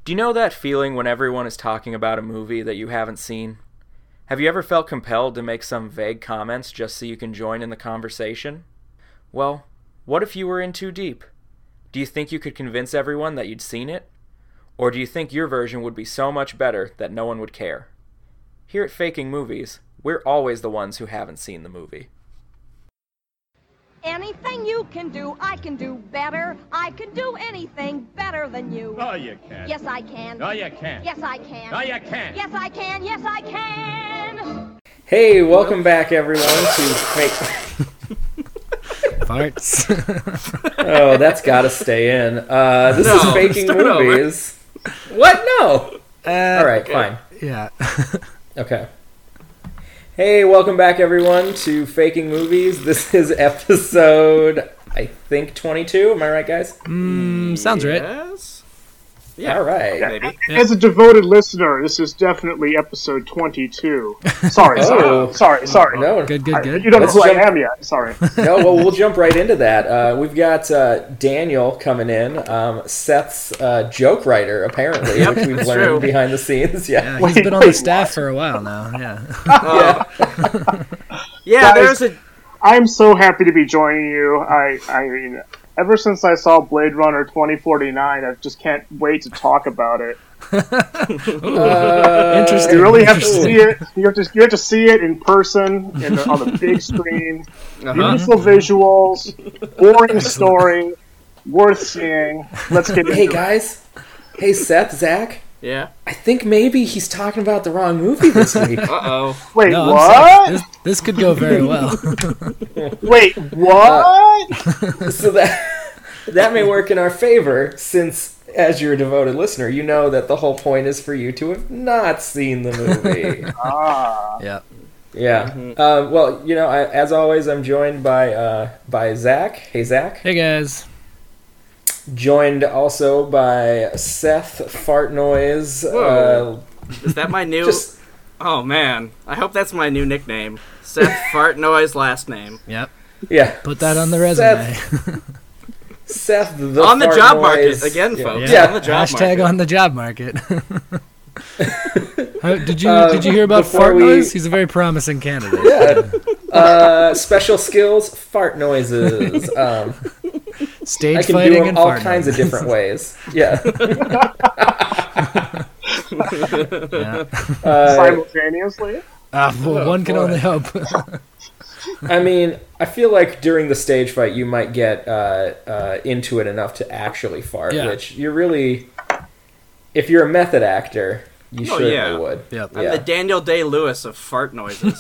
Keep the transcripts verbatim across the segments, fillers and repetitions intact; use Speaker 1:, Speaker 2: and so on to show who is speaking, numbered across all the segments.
Speaker 1: Do you know that feeling when everyone is talking about a movie that you haven't seen? Have you ever felt compelled to make some vague comments just so you can join in the conversation? Well, what if you were in too deep? Do you think you could convince everyone that you'd seen it? Or do you think your version would be so much better that no one would care? Here at Faking Movies, we're always the ones who haven't seen the movie.
Speaker 2: Anything you can do, I can do better. I can do anything better than you.
Speaker 3: Oh, you can.
Speaker 2: Yes, I can.
Speaker 3: No, you can't.
Speaker 2: Yes, I can.
Speaker 3: No, you can't.
Speaker 2: Yes, I can. Yes, I can.
Speaker 1: Hey, welcome back, everyone, to Fake...
Speaker 4: Farts.
Speaker 1: Oh, that's gotta stay in. Uh, this
Speaker 5: No,
Speaker 1: is Faking
Speaker 5: start over.
Speaker 1: Movies. What? No!
Speaker 4: Uh,
Speaker 1: Alright,
Speaker 5: okay.
Speaker 1: fine.
Speaker 4: Yeah.
Speaker 1: Okay. Hey, welcome back, everyone, to Faking Movies. This is episode, I think, twenty-two. Am I right, guys?
Speaker 4: Mm, sounds right.
Speaker 5: Yes? Yeah.
Speaker 1: All right.
Speaker 5: Maybe.
Speaker 6: As a devoted listener, this is definitely episode twenty-two. Sorry,
Speaker 1: Oh.
Speaker 6: sorry, sorry, sorry.
Speaker 1: No,
Speaker 4: Good, good,
Speaker 6: I-
Speaker 4: good.
Speaker 6: you don't know
Speaker 1: Let's
Speaker 6: who I
Speaker 1: jump-
Speaker 6: am yet. Sorry.
Speaker 1: no, well, we'll jump right into that. Uh, we've got uh, Daniel coming in, um, Seth's uh, joke writer, apparently,
Speaker 5: Yep,
Speaker 1: which we've
Speaker 5: that's
Speaker 1: learned
Speaker 5: true.
Speaker 1: behind the scenes. Yeah.
Speaker 4: Yeah, he's
Speaker 6: Wait,
Speaker 4: been on the
Speaker 6: wait,
Speaker 4: staff
Speaker 6: what?
Speaker 4: for a while now. Yeah.
Speaker 1: Yeah.
Speaker 5: Yeah,
Speaker 6: Guys-
Speaker 5: there's a...
Speaker 6: I'm so happy to be joining you. I, I mean, ever since I saw Blade Runner twenty forty-nine, I just can't wait to talk about it.
Speaker 1: Uh,
Speaker 4: Interesting.
Speaker 6: You really have to
Speaker 4: Interesting.
Speaker 6: see it. You have to, you have to see it in person, in the, on the big screen.
Speaker 5: Uh-huh.
Speaker 6: Beautiful visuals, boring story, worth seeing. Let's get into
Speaker 1: Hey,
Speaker 6: it.
Speaker 1: guys. Hey, Seth, Zach.
Speaker 5: Yeah.
Speaker 1: I think maybe he's talking about the wrong movie this week.
Speaker 5: Uh-oh.
Speaker 6: Wait,
Speaker 4: No, I'm
Speaker 6: what?
Speaker 4: sorry. This, this could go very well.
Speaker 6: Wait, what?
Speaker 1: So that that may work in our favor, since, as you're a devoted listener, you know that the whole point is for you to have not seen the movie.
Speaker 6: ah.
Speaker 4: Yeah.
Speaker 1: Yeah. Uh, well, you know, I, as always, I'm joined by uh, by Zach. Hey, Zach.
Speaker 4: Hey, guys.
Speaker 1: Joined also by Seth Fart Noise.
Speaker 5: Whoa.
Speaker 1: Uh,
Speaker 5: Is that my new...
Speaker 1: just
Speaker 5: Oh, man. I hope that's my new nickname. Seth Fart Noise last name.
Speaker 4: Yep.
Speaker 1: yeah.
Speaker 4: Put that on the resume.
Speaker 1: Seth, Seth the
Speaker 5: On the
Speaker 1: Fart
Speaker 5: job
Speaker 1: Noise.
Speaker 5: market, again,
Speaker 1: Yeah.
Speaker 5: folks.
Speaker 1: Yeah.
Speaker 5: On the job
Speaker 4: Hashtag
Speaker 5: market.
Speaker 4: on the job market. How- did you
Speaker 1: Uh,
Speaker 4: did you hear about
Speaker 1: before
Speaker 4: Fart
Speaker 1: we-
Speaker 4: Noise? He's a very promising candidate.
Speaker 1: Yeah. Uh, special skills, fart noises. Um,
Speaker 4: Stage
Speaker 1: I can
Speaker 4: fighting
Speaker 1: do them
Speaker 4: and
Speaker 1: all
Speaker 4: fart
Speaker 1: kinds of
Speaker 4: noises.
Speaker 1: different ways. Yeah.
Speaker 4: Yeah.
Speaker 1: Uh,
Speaker 6: Simultaneously?
Speaker 4: Ah, well, one can
Speaker 5: boy.
Speaker 4: only hope.
Speaker 1: I mean, I feel like during the stage fight you might get uh, uh, into it enough to actually fart,
Speaker 4: Yeah.
Speaker 1: which you're really... If you're a method actor, you
Speaker 5: Oh,
Speaker 1: certainly
Speaker 5: yeah.
Speaker 1: would.
Speaker 4: Yep.
Speaker 5: I'm
Speaker 1: Yeah.
Speaker 5: the Daniel Day-Lewis of fart noises.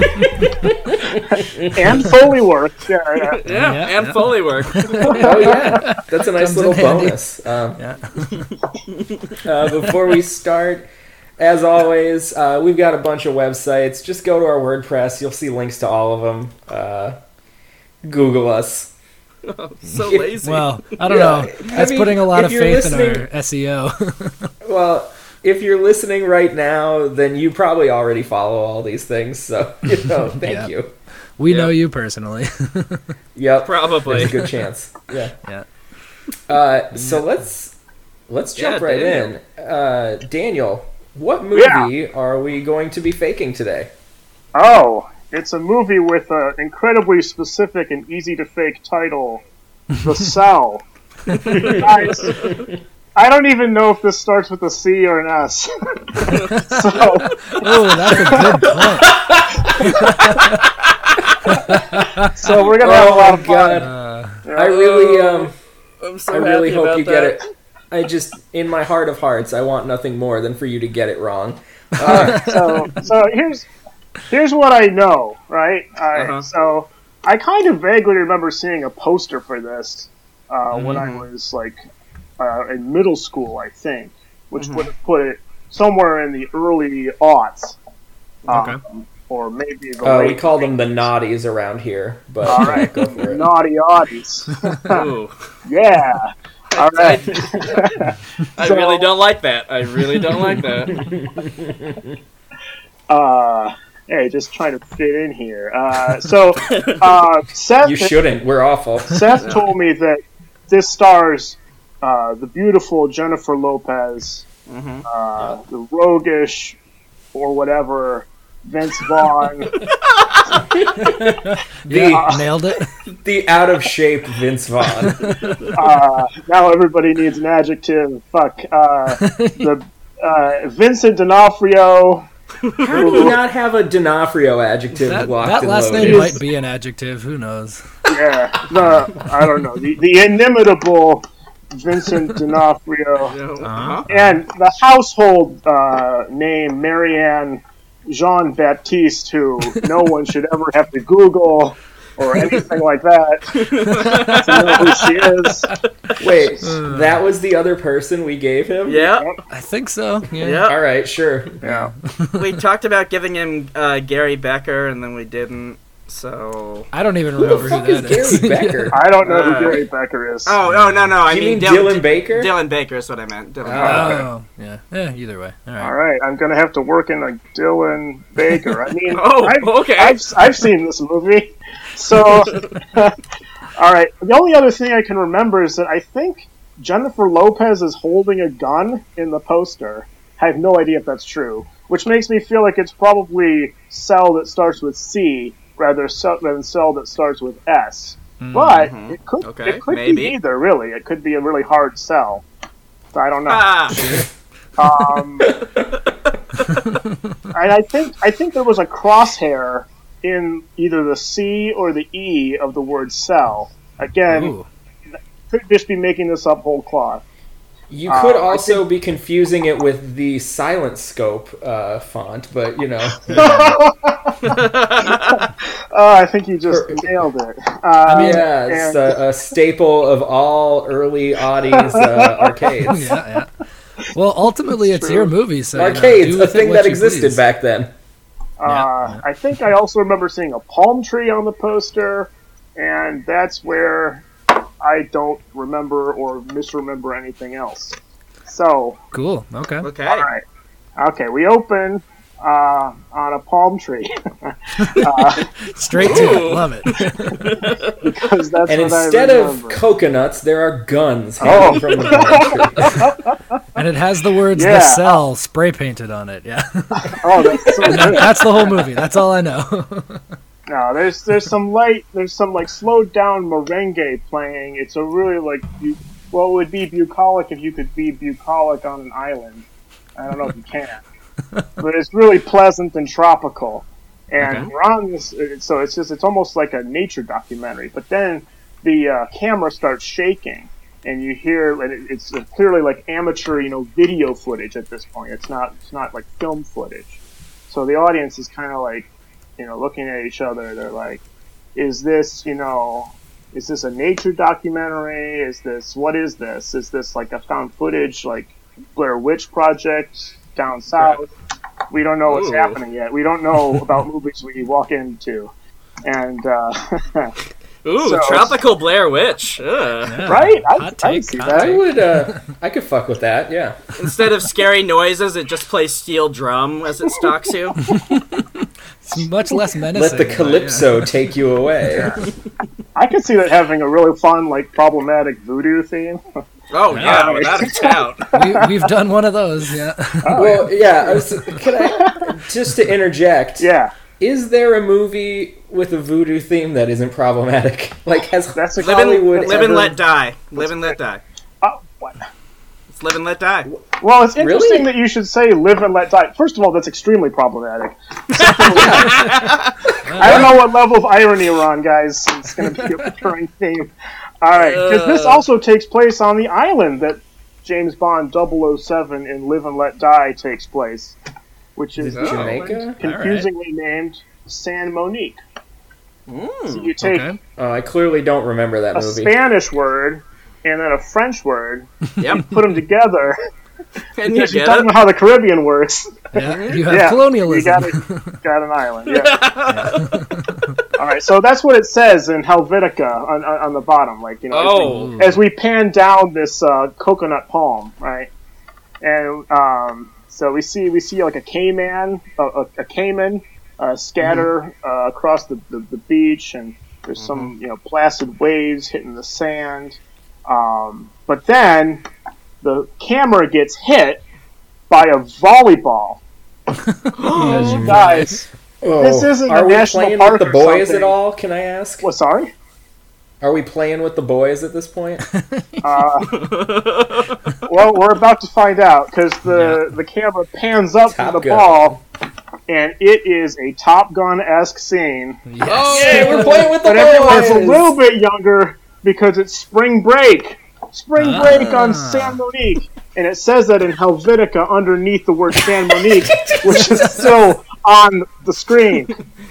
Speaker 6: And Foley work. Yeah, yeah.
Speaker 5: Yeah,
Speaker 4: Yeah,
Speaker 5: and
Speaker 4: yeah.
Speaker 5: Foley work.
Speaker 1: Oh, yeah. That's a nice
Speaker 4: Comes
Speaker 1: little
Speaker 4: in handy.
Speaker 1: bonus. Um,
Speaker 4: Yeah.
Speaker 1: uh, before we start, as always, uh, we've got a bunch of websites. Just go to our WordPress. You'll see links to all of them. Uh, Google us.
Speaker 5: So
Speaker 1: If-
Speaker 5: lazy.
Speaker 4: Well, I don't
Speaker 1: Yeah,
Speaker 4: know.
Speaker 1: I
Speaker 4: That's
Speaker 1: mean,
Speaker 4: putting a lot
Speaker 1: if
Speaker 4: of
Speaker 1: you're
Speaker 4: faith in
Speaker 1: listening-
Speaker 4: our S E O.
Speaker 1: Well, if you're listening right now, then you probably already follow all these things. So, you know, thank
Speaker 4: Yeah.
Speaker 1: you.
Speaker 4: We
Speaker 5: Yeah.
Speaker 4: know you personally.
Speaker 1: Yep.
Speaker 5: Probably.
Speaker 1: There's a good chance. Yeah.
Speaker 4: Yeah.
Speaker 1: Uh, so let's let's jump
Speaker 5: Yeah,
Speaker 1: right
Speaker 5: Daniel.
Speaker 1: in. Uh, Daniel, what movie are we going to be faking today?
Speaker 6: Oh, it's a movie with an incredibly specific and easy to fake title, The Cell. Guys, I don't even know if this starts with a C or an S. so,
Speaker 4: Oh, that's a good point.
Speaker 6: so we're gonna have a lot
Speaker 1: Oh
Speaker 6: of
Speaker 1: God!
Speaker 6: fun.
Speaker 1: I really, um,
Speaker 5: I'm so
Speaker 1: I really
Speaker 5: happy
Speaker 1: hope
Speaker 5: about
Speaker 1: you
Speaker 5: that.
Speaker 1: get it. I just, in my heart of hearts, I want nothing more than for you to get it wrong. Uh,
Speaker 6: so so here's here's what I know, right? I,
Speaker 5: Uh-huh.
Speaker 6: So I kind of vaguely remember seeing a poster for this uh, when I was like uh, in middle school, I think, which would have put it somewhere in the early aughts, um,
Speaker 5: Okay.
Speaker 6: or maybe the
Speaker 1: uh, we
Speaker 6: late.
Speaker 1: call them the naughties around here, but
Speaker 6: All right,
Speaker 1: go for it.
Speaker 6: naughty oddies.
Speaker 5: Ooh.
Speaker 6: Yeah. All right.
Speaker 5: I
Speaker 6: So-
Speaker 5: really don't like that. I really don't like that.
Speaker 6: uh, hey, just trying to fit in here. Uh, so uh, Seth.
Speaker 1: You shouldn't. We're awful.
Speaker 6: Seth told me that this stars uh, the beautiful Jennifer Lopez,
Speaker 5: Mm-hmm.
Speaker 6: uh, yeah. the roguish or whatever Vince Vaughn.
Speaker 1: the,
Speaker 4: yeah, nailed it.
Speaker 1: The out of shape Vince Vaughn.
Speaker 6: uh, now everybody needs an adjective. Fuck. Uh, the uh, Vincent D'Onofrio.
Speaker 1: How do you not have a D'Onofrio adjective
Speaker 4: That,
Speaker 1: locked
Speaker 4: that
Speaker 1: and
Speaker 4: last
Speaker 1: loaded?
Speaker 4: name might be an adjective. Who knows?
Speaker 6: Yeah, the I don't know the, the inimitable Vincent D'Onofrio,
Speaker 5: Uh-huh.
Speaker 6: and the household uh, name Marianne Jean Baptiste, who no one should ever have to Google or anything like that to know who she is.
Speaker 1: Wait, that was the other person we gave him?
Speaker 5: Yeah.
Speaker 4: I think so. Yeah.
Speaker 5: Yeah.
Speaker 1: All right, sure.
Speaker 6: Yeah.
Speaker 5: We talked about giving him uh, Gary Becker, and then we didn't. So.
Speaker 4: I don't even
Speaker 1: Who
Speaker 4: remember
Speaker 1: the fuck
Speaker 4: who
Speaker 1: is
Speaker 4: that is.
Speaker 1: Gary Becker?
Speaker 6: I don't know
Speaker 5: Uh,
Speaker 6: who Gary Becker is.
Speaker 5: Oh, oh no, no. I
Speaker 1: You
Speaker 5: mean,
Speaker 1: mean Dylan Baker?
Speaker 5: Dylan Baker is what I meant. Dylan
Speaker 1: Oh.
Speaker 5: Baker.
Speaker 4: Oh, yeah. Yeah, either way. All right.
Speaker 6: All right, I'm gonna have to work in a Dylan Baker. I mean,
Speaker 5: Oh,
Speaker 6: I've,
Speaker 5: okay.
Speaker 6: I've, I've seen this movie, so all right. The only other thing I can remember is that I think Jennifer Lopez is holding a gun in the poster. I have no idea if that's true, which makes me feel like it's probably cell that starts with C rather cell, than cell that starts with S. But
Speaker 5: Mhm.
Speaker 6: it could
Speaker 5: Okay,
Speaker 6: it could
Speaker 5: maybe.
Speaker 6: be either. Really, it could be a really hard cell. So I don't know.
Speaker 5: Ah.
Speaker 6: Um, and I think I think there was a crosshair in either the C or the E of the word cell. Again,
Speaker 4: Ooh.
Speaker 6: could just be making this up whole cloth.
Speaker 1: You could
Speaker 6: Uh, I
Speaker 1: also be confusing it with the Silent Scope uh, font, but, you know.
Speaker 6: uh, I think you just nailed it. Uh,
Speaker 1: Yeah, it's
Speaker 6: and-
Speaker 1: a, a staple of all early Audi's uh, arcades.
Speaker 4: Yeah, yeah. Well, ultimately, it's
Speaker 6: True.
Speaker 4: your movie, so you know,
Speaker 1: Arcades,
Speaker 4: do
Speaker 1: a
Speaker 4: with it
Speaker 1: thing
Speaker 4: what
Speaker 1: that
Speaker 4: you
Speaker 1: existed
Speaker 4: please.
Speaker 1: back then.
Speaker 6: Uh,
Speaker 4: Yeah.
Speaker 6: I think I also remember seeing a palm tree on the poster, and that's where I don't remember or misremember anything else. So,
Speaker 4: Cool. Okay.
Speaker 5: Okay.
Speaker 6: all right. Okay, we open uh, on a palm tree. uh,
Speaker 4: Straight to
Speaker 5: Ooh.
Speaker 4: it. Love it.
Speaker 6: because that's
Speaker 1: And
Speaker 6: what I
Speaker 1: instead of
Speaker 6: remember.
Speaker 1: coconuts, there are guns
Speaker 6: Oh.
Speaker 1: hanging from the palm tree.
Speaker 4: And it has the words
Speaker 6: Yeah.
Speaker 4: "the cell" spray painted on it. Yeah.
Speaker 6: Oh, that's so good.
Speaker 4: That's the whole movie. That's all I know.
Speaker 6: No, there's there's some light, there's some like slowed down merengue playing. It's a really like bu- well, it would be bucolic if you could be bucolic on an island. I don't know if you can, but it's really pleasant and tropical. And
Speaker 4: Okay.
Speaker 6: we're on this, so it's just it's almost like a nature documentary. But then the uh, camera starts shaking, and you hear and it, it's clearly like amateur, you know, video footage at this point. It's not it's not like film footage. So the audience is kind of like, you know, looking at each other. They're like, "Is this, you know, is this a nature documentary? Is this what is this? Is this like a found footage, like Blair Witch Project down south?" We don't know what's
Speaker 5: Ooh.
Speaker 6: happening yet. We don't know about movies we walk into, and uh,
Speaker 5: Ooh,
Speaker 6: So-
Speaker 5: Tropical Blair Witch. Ugh.
Speaker 4: Yeah.
Speaker 6: right? I,
Speaker 4: Hot
Speaker 6: I
Speaker 4: take,
Speaker 6: see
Speaker 4: hot
Speaker 6: that.
Speaker 1: I would, uh, I could fuck with that, yeah.
Speaker 5: Instead of scary noises, it just plays steel drum as it stalks you.
Speaker 4: It's much less menacing.
Speaker 1: Let the
Speaker 4: but, yeah.
Speaker 1: calypso take you away.
Speaker 6: I could see that having a really fun, like, problematic voodoo theme.
Speaker 5: Oh yeah, without a doubt.
Speaker 4: we, we've done one of those. Yeah.
Speaker 1: Well, yeah, I was, can I, just to interject,
Speaker 6: Yeah,
Speaker 1: is there a movie with a voodoo theme that isn't problematic? Like, has
Speaker 6: that's a
Speaker 5: Live and,
Speaker 1: Hollywood
Speaker 5: live and
Speaker 1: ever-
Speaker 5: let die. Live and let die.
Speaker 6: oh, what?
Speaker 5: It's live and let die.
Speaker 6: Well, it's interesting
Speaker 1: Really?
Speaker 6: that you should say "live and let die." First of all, that's extremely problematic. Secondly, I don't know what level of irony we're on, guys. It's going to be a recurring theme. All right, because this
Speaker 5: Uh.
Speaker 6: also takes place on the island that James Bond double oh seven in Live and Let Die takes place, which is
Speaker 1: Is it Jamaica?
Speaker 6: confusingly named San Monique. So you take
Speaker 4: Okay.
Speaker 1: Oh, I clearly don't remember that
Speaker 6: a
Speaker 1: movie.
Speaker 6: Spanish word and then a French word,
Speaker 5: Yep.
Speaker 6: put them together,
Speaker 5: And you
Speaker 6: because you
Speaker 5: get
Speaker 6: don't
Speaker 5: it.
Speaker 6: know how the Caribbean works.
Speaker 4: Yeah. You have
Speaker 6: Yeah,
Speaker 4: colonialism.
Speaker 6: You got, it, got an island, yeah. All right, so that's what it says in Helvetica on, on, on the bottom. Like, you know, as
Speaker 5: Oh.
Speaker 6: we, as we pan down this uh, coconut palm, right? And um, so we see we see like a cayman, a, a, a cayman uh, scatter uh, across the, the, the beach, and there's some you know placid waves hitting the sand. Um, but then the camera gets hit by a volleyball.
Speaker 4: Oh,
Speaker 6: Guys,
Speaker 1: Oh,
Speaker 6: this isn't
Speaker 1: are
Speaker 6: a
Speaker 1: we
Speaker 6: national
Speaker 1: playing
Speaker 6: park
Speaker 1: with the
Speaker 6: or
Speaker 1: boys
Speaker 6: something.
Speaker 1: at all? Can I ask?
Speaker 6: What? Sorry.
Speaker 1: Are we playing with the boys at this point?
Speaker 6: Uh, well, we're about to find out because the the camera pans up
Speaker 1: Top
Speaker 6: from the
Speaker 1: Gun.
Speaker 6: ball, and it is a Top Gun-esque scene.
Speaker 4: Yes.
Speaker 5: Oh,
Speaker 1: Hey, we're playing with the
Speaker 6: But everyone's a
Speaker 1: boys.
Speaker 6: little bit younger because it's spring break. Spring break on
Speaker 4: Ah.
Speaker 6: San Monique. And it says that in Helvetica underneath the word San Monique, which is still on the screen.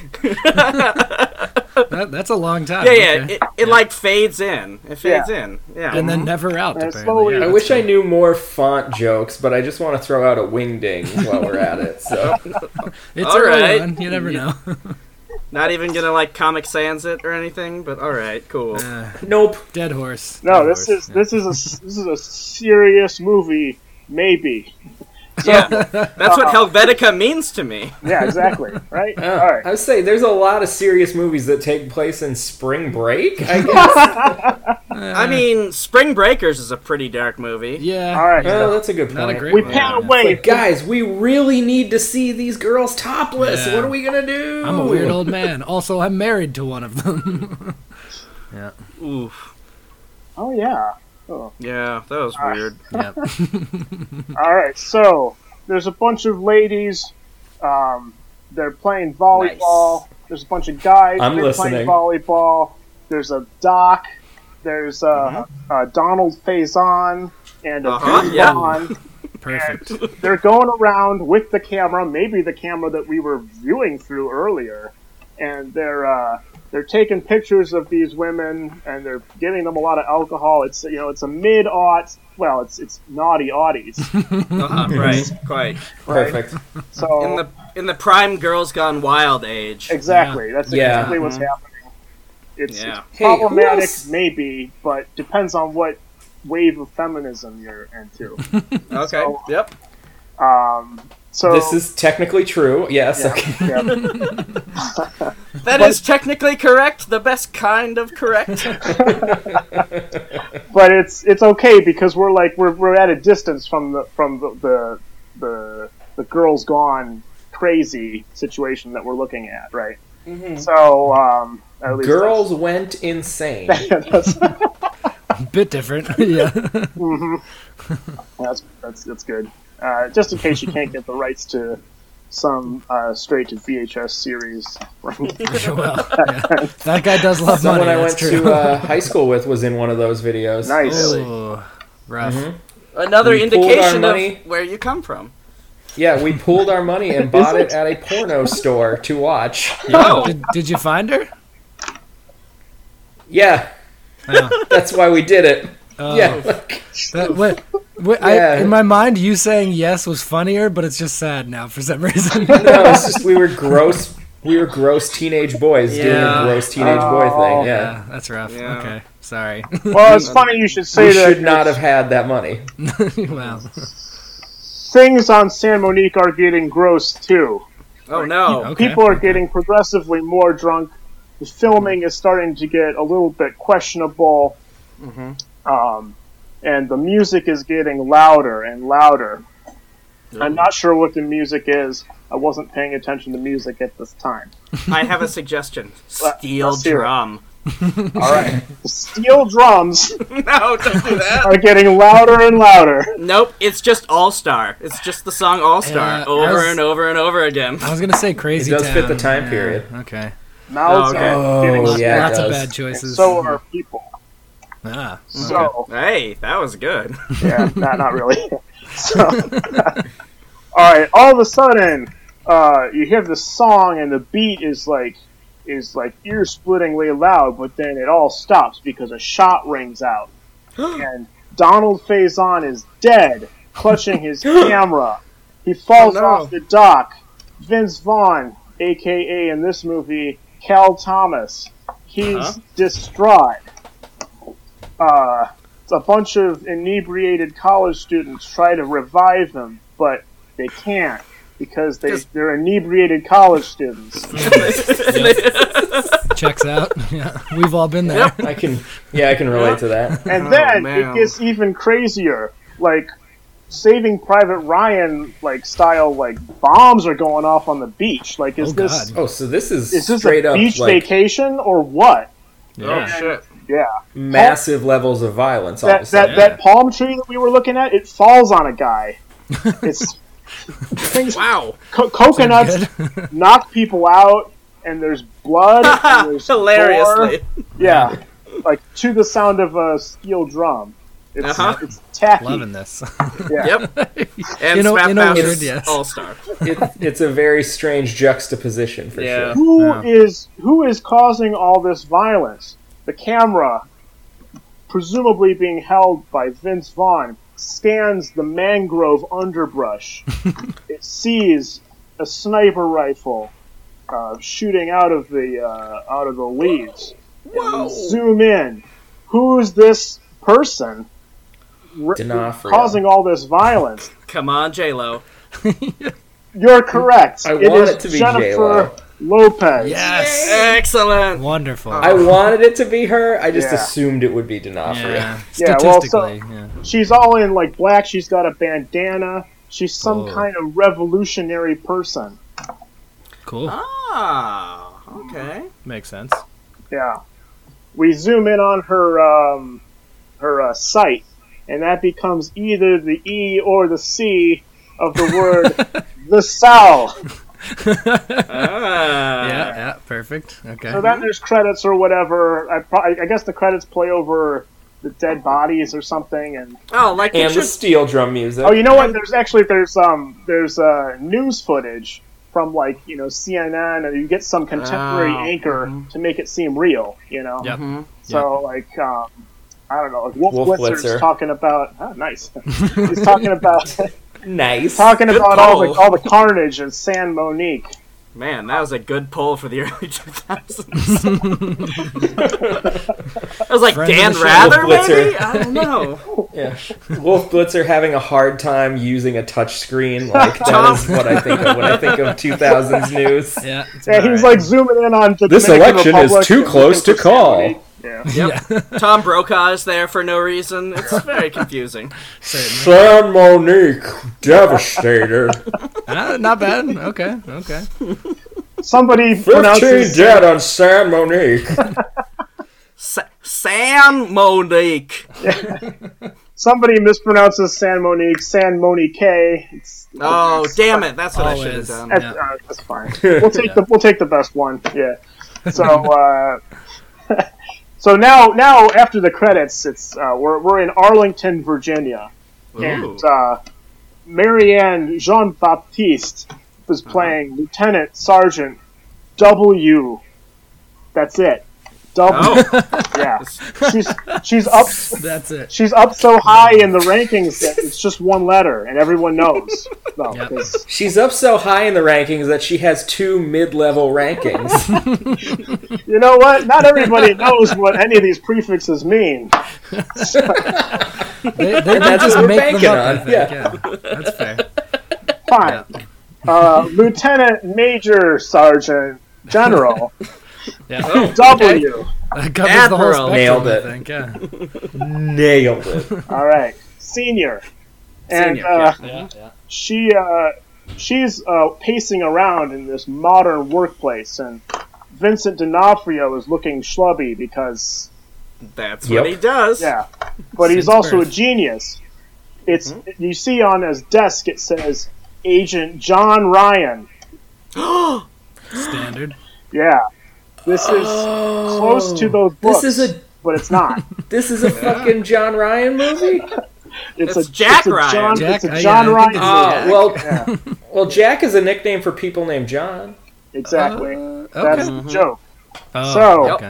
Speaker 4: That, that's a long time.
Speaker 5: Yeah, yeah.
Speaker 4: Okay.
Speaker 5: It, it like fades in. It fades
Speaker 6: Yeah.
Speaker 5: in. Yeah.
Speaker 4: And then never out,
Speaker 6: And
Speaker 4: apparently.
Speaker 6: slowly-
Speaker 4: Yeah,
Speaker 1: I
Speaker 4: that's
Speaker 1: wish I
Speaker 4: good.
Speaker 1: knew more font jokes, but I just want to throw out a wingding while we're at it. So
Speaker 4: It's
Speaker 5: All
Speaker 4: early
Speaker 5: right.
Speaker 4: on. You never know.
Speaker 5: Not even gonna like Comic Sans it or anything, but all right, cool.
Speaker 4: Uh,
Speaker 1: nope.
Speaker 4: dead horse.
Speaker 6: No,
Speaker 4: Dead
Speaker 6: this
Speaker 4: horse.
Speaker 6: is this is a this is a serious movie, maybe.
Speaker 5: Yeah, that's what Helvetica means to me.
Speaker 6: Yeah, exactly. Right.
Speaker 1: Uh,
Speaker 6: All right.
Speaker 1: I would say there's a lot of serious movies that take place in spring break. I guess.
Speaker 5: I mean, Spring Breakers is a pretty dark movie.
Speaker 4: Yeah.
Speaker 6: All right.
Speaker 1: Well, that's a good point.
Speaker 4: Not a great
Speaker 6: We
Speaker 4: one.
Speaker 6: pan
Speaker 4: yeah.
Speaker 6: away.
Speaker 1: Like, guys, we really need to see these girls topless.
Speaker 4: Yeah.
Speaker 1: What are we gonna do?
Speaker 4: I'm a weird old man. Also, I'm married to one of them. yeah.
Speaker 5: Oof.
Speaker 6: Oh yeah. Oh.
Speaker 5: Yeah, that was weird.
Speaker 4: Yeah.
Speaker 6: All right. So there's a bunch of ladies. Um, they're playing volleyball. There's a bunch of guys.
Speaker 1: I'm
Speaker 6: they're
Speaker 1: listening.
Speaker 6: playing volleyball. There's a Doc. There's uh, uh, Donald Faison and a
Speaker 5: Uh-huh,
Speaker 6: Vince
Speaker 5: yeah.
Speaker 6: Vaughn.
Speaker 4: Perfect.
Speaker 6: They're going around with the camera, maybe the camera that we were viewing through earlier, and they're uh, they're taking pictures of these women and they're giving them a lot of alcohol. It's you know it's a mid aught, well it's it's naughty aughties.
Speaker 5: Uh-huh, right, quite.
Speaker 1: Perfect.
Speaker 6: So
Speaker 5: In the in the prime Girls Gone Wild age.
Speaker 6: exactly, that's
Speaker 1: Yeah.
Speaker 6: exactly what's happening. It's,
Speaker 5: Yeah.
Speaker 6: it's
Speaker 1: Hey, who
Speaker 6: problematic,
Speaker 1: else-
Speaker 6: maybe, but depends on what wave of feminism you're into.
Speaker 5: Okay.
Speaker 6: So-
Speaker 5: Yep.
Speaker 6: Um, so
Speaker 1: This is technically true. Yes.
Speaker 6: yeah,
Speaker 1: Okay.
Speaker 6: yeah.
Speaker 5: That is technically correct. The best kind of correct.
Speaker 6: But it's it's okay because we're like we're we're at a distance from the from the the the, the girls gone crazy situation that we're looking at, right? So um, at least
Speaker 1: Girls went insane.
Speaker 6: That's, that's,
Speaker 4: Bit different. yeah.
Speaker 6: that's that's that's good. Uh, just in case you can't get the rights to some uh, straight to V H S series.
Speaker 4: well, yeah. That guy does love
Speaker 1: Someone
Speaker 4: money.
Speaker 1: I
Speaker 4: That's
Speaker 1: went
Speaker 4: true.
Speaker 1: to uh, high school with was in one of those videos.
Speaker 6: Nice.
Speaker 4: Oh, rough.
Speaker 5: Another
Speaker 1: We pulled our
Speaker 5: indication
Speaker 1: money.
Speaker 5: of where you come from.
Speaker 1: Yeah, we pooled our money and bought it at a porno store to watch.
Speaker 5: Oh.
Speaker 4: Did, did you find her?
Speaker 1: Yeah,
Speaker 4: Oh.
Speaker 1: that's why we did it.
Speaker 4: Oh.
Speaker 1: Yeah, like,
Speaker 4: That, what, what,
Speaker 1: Yeah.
Speaker 4: I, in my mind, you saying yes was funnier, but it's just sad now for some reason.
Speaker 1: no, it's just we were gross. We were gross teenage boys doing
Speaker 5: Yeah.
Speaker 1: a gross teenage boy
Speaker 6: Oh.
Speaker 1: thing. Yeah,
Speaker 4: yeah, that's rough.
Speaker 5: Yeah.
Speaker 4: Okay, sorry.
Speaker 6: Well, it's funny you should say
Speaker 1: we
Speaker 6: that.
Speaker 1: should not have had that money.
Speaker 4: wow.
Speaker 6: Things on San Monique are getting gross too.
Speaker 5: Oh no.
Speaker 4: Okay.
Speaker 6: People are getting progressively more drunk. The filming is starting to get a little bit questionable. Um, and the music is getting louder and louder. I'm not sure what the music is. I wasn't paying attention to music at this time.
Speaker 5: I have a suggestion.
Speaker 6: Let-
Speaker 5: Steel
Speaker 6: let's hear it.
Speaker 5: drum.
Speaker 6: All right. The steel drums
Speaker 5: No, don't do that.
Speaker 6: are getting louder and louder.
Speaker 5: Nope, it's just All Star. It's just the song All Star
Speaker 4: Yeah,
Speaker 5: over
Speaker 4: I was-
Speaker 5: and over and over again.
Speaker 4: I was gonna say Crazy
Speaker 1: It does fit
Speaker 4: Town.
Speaker 1: the time
Speaker 4: Yeah,
Speaker 1: period.
Speaker 4: Okay.
Speaker 6: Mouths
Speaker 5: Oh, okay.
Speaker 6: are getting
Speaker 1: Oh,
Speaker 6: smaller,
Speaker 1: yeah, it
Speaker 4: Lots of
Speaker 1: does.
Speaker 4: bad
Speaker 6: and
Speaker 4: choices.
Speaker 6: so are people.
Speaker 4: Ah.
Speaker 6: So,
Speaker 5: Hey, that was good.
Speaker 6: yeah, not, not really. So, all right, all of a sudden, uh, you hear the song and the beat is like is like ear-splittingly loud, but then it all stops because a shot rings out, and Donald Faison is dead, clutching his camera. He falls
Speaker 5: Oh, no.
Speaker 6: off the dock. Vince Vaughn, aka in this movie Cal Thomas, he's
Speaker 5: Uh-huh.
Speaker 6: distraught. Uh, a bunch of inebriated college students try to revive him, but they can't because they,
Speaker 5: Just-
Speaker 6: they're inebriated college students.
Speaker 4: Checks out. Yeah, we've all been there.
Speaker 1: I can, yeah, I can relate to that.
Speaker 6: And
Speaker 5: Oh,
Speaker 6: then
Speaker 5: man.
Speaker 6: it gets even crazier. Like, Saving Private Ryan, like, style, like, bombs are going off on the beach. Like, is
Speaker 4: Oh,
Speaker 6: this
Speaker 4: God.
Speaker 1: Oh, so this is,
Speaker 6: is this
Speaker 1: straight
Speaker 6: a
Speaker 1: up
Speaker 6: beach
Speaker 1: like
Speaker 6: vacation or what?
Speaker 5: Oh shit!
Speaker 6: Yeah.
Speaker 1: massive levels of violence. All of a
Speaker 6: That,
Speaker 1: sudden.
Speaker 6: that, that palm tree that we were looking at, it falls on a guy. It's things,
Speaker 5: Wow,
Speaker 6: co- coconuts knock people out, and there's blood. And there's
Speaker 5: hilariously.
Speaker 6: gore. Yeah, like to the sound of a steel drum. It's,
Speaker 5: Uh-huh.
Speaker 6: it's tacky.
Speaker 4: Loving this.
Speaker 6: Yeah.
Speaker 5: Yep. And
Speaker 4: In a-
Speaker 5: Smash
Speaker 4: in a
Speaker 5: Mouth
Speaker 4: word,
Speaker 5: is
Speaker 4: yes.
Speaker 5: All Star.
Speaker 1: it, it's a very strange juxtaposition for
Speaker 5: Yeah.
Speaker 1: sure.
Speaker 6: Who is
Speaker 4: Yeah.
Speaker 6: who is causing all this violence? The camera, presumably being held by Vince Vaughn, scans the mangrove underbrush. It sees a sniper rifle uh, shooting out of the uh, out of the leaves. And we zoom in. Who's this person r-
Speaker 1: D'Onofrio.
Speaker 6: causing all this violence?
Speaker 5: Come on, J Lo.
Speaker 6: You're correct.
Speaker 1: I
Speaker 6: it
Speaker 1: want
Speaker 6: is
Speaker 1: it to be
Speaker 6: Jennifer
Speaker 1: J-Lo.
Speaker 6: Lopez.
Speaker 4: Yes.
Speaker 5: Excellent.
Speaker 4: Wonderful.
Speaker 1: I wanted it to be her. I just
Speaker 6: Yeah.
Speaker 1: assumed it would be D'Onofrio.
Speaker 4: yeah.
Speaker 6: Yeah, well, so-
Speaker 4: Statistically, yeah.
Speaker 6: She's all in like black. She's got a bandana. She's some
Speaker 4: Oh.
Speaker 6: kind of revolutionary person.
Speaker 4: Cool.
Speaker 5: Ah, okay.
Speaker 4: Makes sense.
Speaker 6: Yeah. We zoom in on her um, her uh, site, and that becomes either the E or the C of the word the Sal.
Speaker 5: Ah.
Speaker 4: Yeah, yeah, perfect. Okay.
Speaker 6: So then there's credits or whatever. I, pro- I guess the credits play over the dead bodies or something. And
Speaker 5: Oh, like it
Speaker 1: And the
Speaker 5: should.
Speaker 1: steel drum music.
Speaker 6: oh, you know what? There's actually there's um there's uh, news footage from like you know C N N, and you get some contemporary
Speaker 5: Oh,
Speaker 6: anchor to make it seem real. You know.
Speaker 4: Yep.
Speaker 5: Mhm.
Speaker 6: So like um, I don't know, like Wolf,
Speaker 1: Wolf
Speaker 6: Blitzer's
Speaker 1: Blitzer.
Speaker 6: talking about. Oh, nice. He's talking about
Speaker 1: Nice.
Speaker 6: talking
Speaker 5: Good
Speaker 6: about all the
Speaker 5: pull.
Speaker 6: all the carnage in San Monique.
Speaker 5: Man, that was a good pull for the early two thousands. I was like,
Speaker 4: Friend of
Speaker 5: Dan
Speaker 4: the show.
Speaker 5: Rather,
Speaker 1: Wolf Blitzer.
Speaker 5: maybe? I don't know.
Speaker 1: Yeah. Wolf Blitzer having a hard time using a touchscreen. Like, that
Speaker 5: Tom.
Speaker 1: is what I think of when I think of two thousands news.
Speaker 4: Yeah. it's
Speaker 6: Yeah,
Speaker 4: about
Speaker 6: he's
Speaker 4: right.
Speaker 6: like zooming in on the
Speaker 1: This
Speaker 6: Dominican
Speaker 1: election is
Speaker 6: Republic
Speaker 1: too
Speaker 6: and
Speaker 1: close
Speaker 6: looking
Speaker 1: to
Speaker 6: for San
Speaker 1: call.
Speaker 6: Monique. Yeah.
Speaker 5: Yep. Tom Brokaw is there for no reason. It's very confusing.
Speaker 4: Certainly.
Speaker 1: San Monique, devastated.
Speaker 4: Ah, not bad. Okay. Okay.
Speaker 6: Somebody
Speaker 1: Fifteen
Speaker 6: pronounces
Speaker 1: dead on San Monique.
Speaker 5: Sa- San Monique.
Speaker 6: somebody mispronounces San Monique, San Monique. It's,
Speaker 5: Oh,
Speaker 6: it's
Speaker 5: damn
Speaker 6: fine.
Speaker 5: it. That's what I should have
Speaker 4: Always.
Speaker 5: done.
Speaker 6: That's,
Speaker 4: Yeah.
Speaker 6: uh, that's fine. We'll take the we'll take the best one. Yeah. So uh, so now now after the credits, it's uh, we're we're in Arlington, Virginia, and uh, Marianne Jean Baptiste was playing Lieutenant Sergeant W. That's it. W.
Speaker 5: Oh,
Speaker 6: Yeah. She's she's up.
Speaker 4: That's it.
Speaker 6: She's up so high in the rankings that it's just one letter, and everyone knows. No,
Speaker 4: Yep.
Speaker 6: 'cause-
Speaker 1: She's up so high in the rankings that she has two mid-level rankings.
Speaker 6: you know what? Not everybody knows what any of these prefixes mean.
Speaker 4: They, they
Speaker 1: And that's
Speaker 4: just
Speaker 1: what we're
Speaker 4: make
Speaker 1: banking
Speaker 4: them up, I
Speaker 1: on.
Speaker 4: think.
Speaker 1: Yeah.
Speaker 4: Yeah. That's fair.
Speaker 6: Fine. Uh, Lieutenant Major Sergeant General
Speaker 4: Yeah.
Speaker 6: W.
Speaker 4: That covers the whole
Speaker 5: Admiral.
Speaker 4: spectrum,
Speaker 1: Nailed
Speaker 4: I
Speaker 1: it.
Speaker 4: think. Yeah.
Speaker 1: Nailed it.
Speaker 6: All right, Senior. And
Speaker 5: Senior,
Speaker 6: uh,
Speaker 4: Yeah. Yeah.
Speaker 6: she uh, she's uh, pacing around in this modern workplace, and Vincent D'Onofrio is looking schlubby because
Speaker 5: that's
Speaker 1: Yep.
Speaker 5: what he does.
Speaker 6: yeah, but he's
Speaker 4: Since
Speaker 6: also
Speaker 4: birth.
Speaker 6: a genius. It's you see on his desk it says Agent John Ryan.
Speaker 4: Standard.
Speaker 6: Yeah, this is close to those books,
Speaker 1: This is a
Speaker 6: but it's not.
Speaker 1: this is a fucking John Ryan movie.
Speaker 6: It's,
Speaker 5: It's
Speaker 6: a
Speaker 5: Jack
Speaker 6: it's a
Speaker 5: Ryan.
Speaker 6: John,
Speaker 4: Jack-
Speaker 6: it's a
Speaker 4: uh,
Speaker 6: John
Speaker 4: yeah, I
Speaker 6: Ryan.
Speaker 4: think
Speaker 5: it's
Speaker 1: Oh
Speaker 5: Jack.
Speaker 1: well,
Speaker 6: Yeah,
Speaker 1: well, Jack is a nickname for people named John.
Speaker 6: exactly.
Speaker 4: Uh,
Speaker 6: That's
Speaker 4: okay.
Speaker 6: the joke.
Speaker 4: Oh,
Speaker 6: So-
Speaker 4: okay.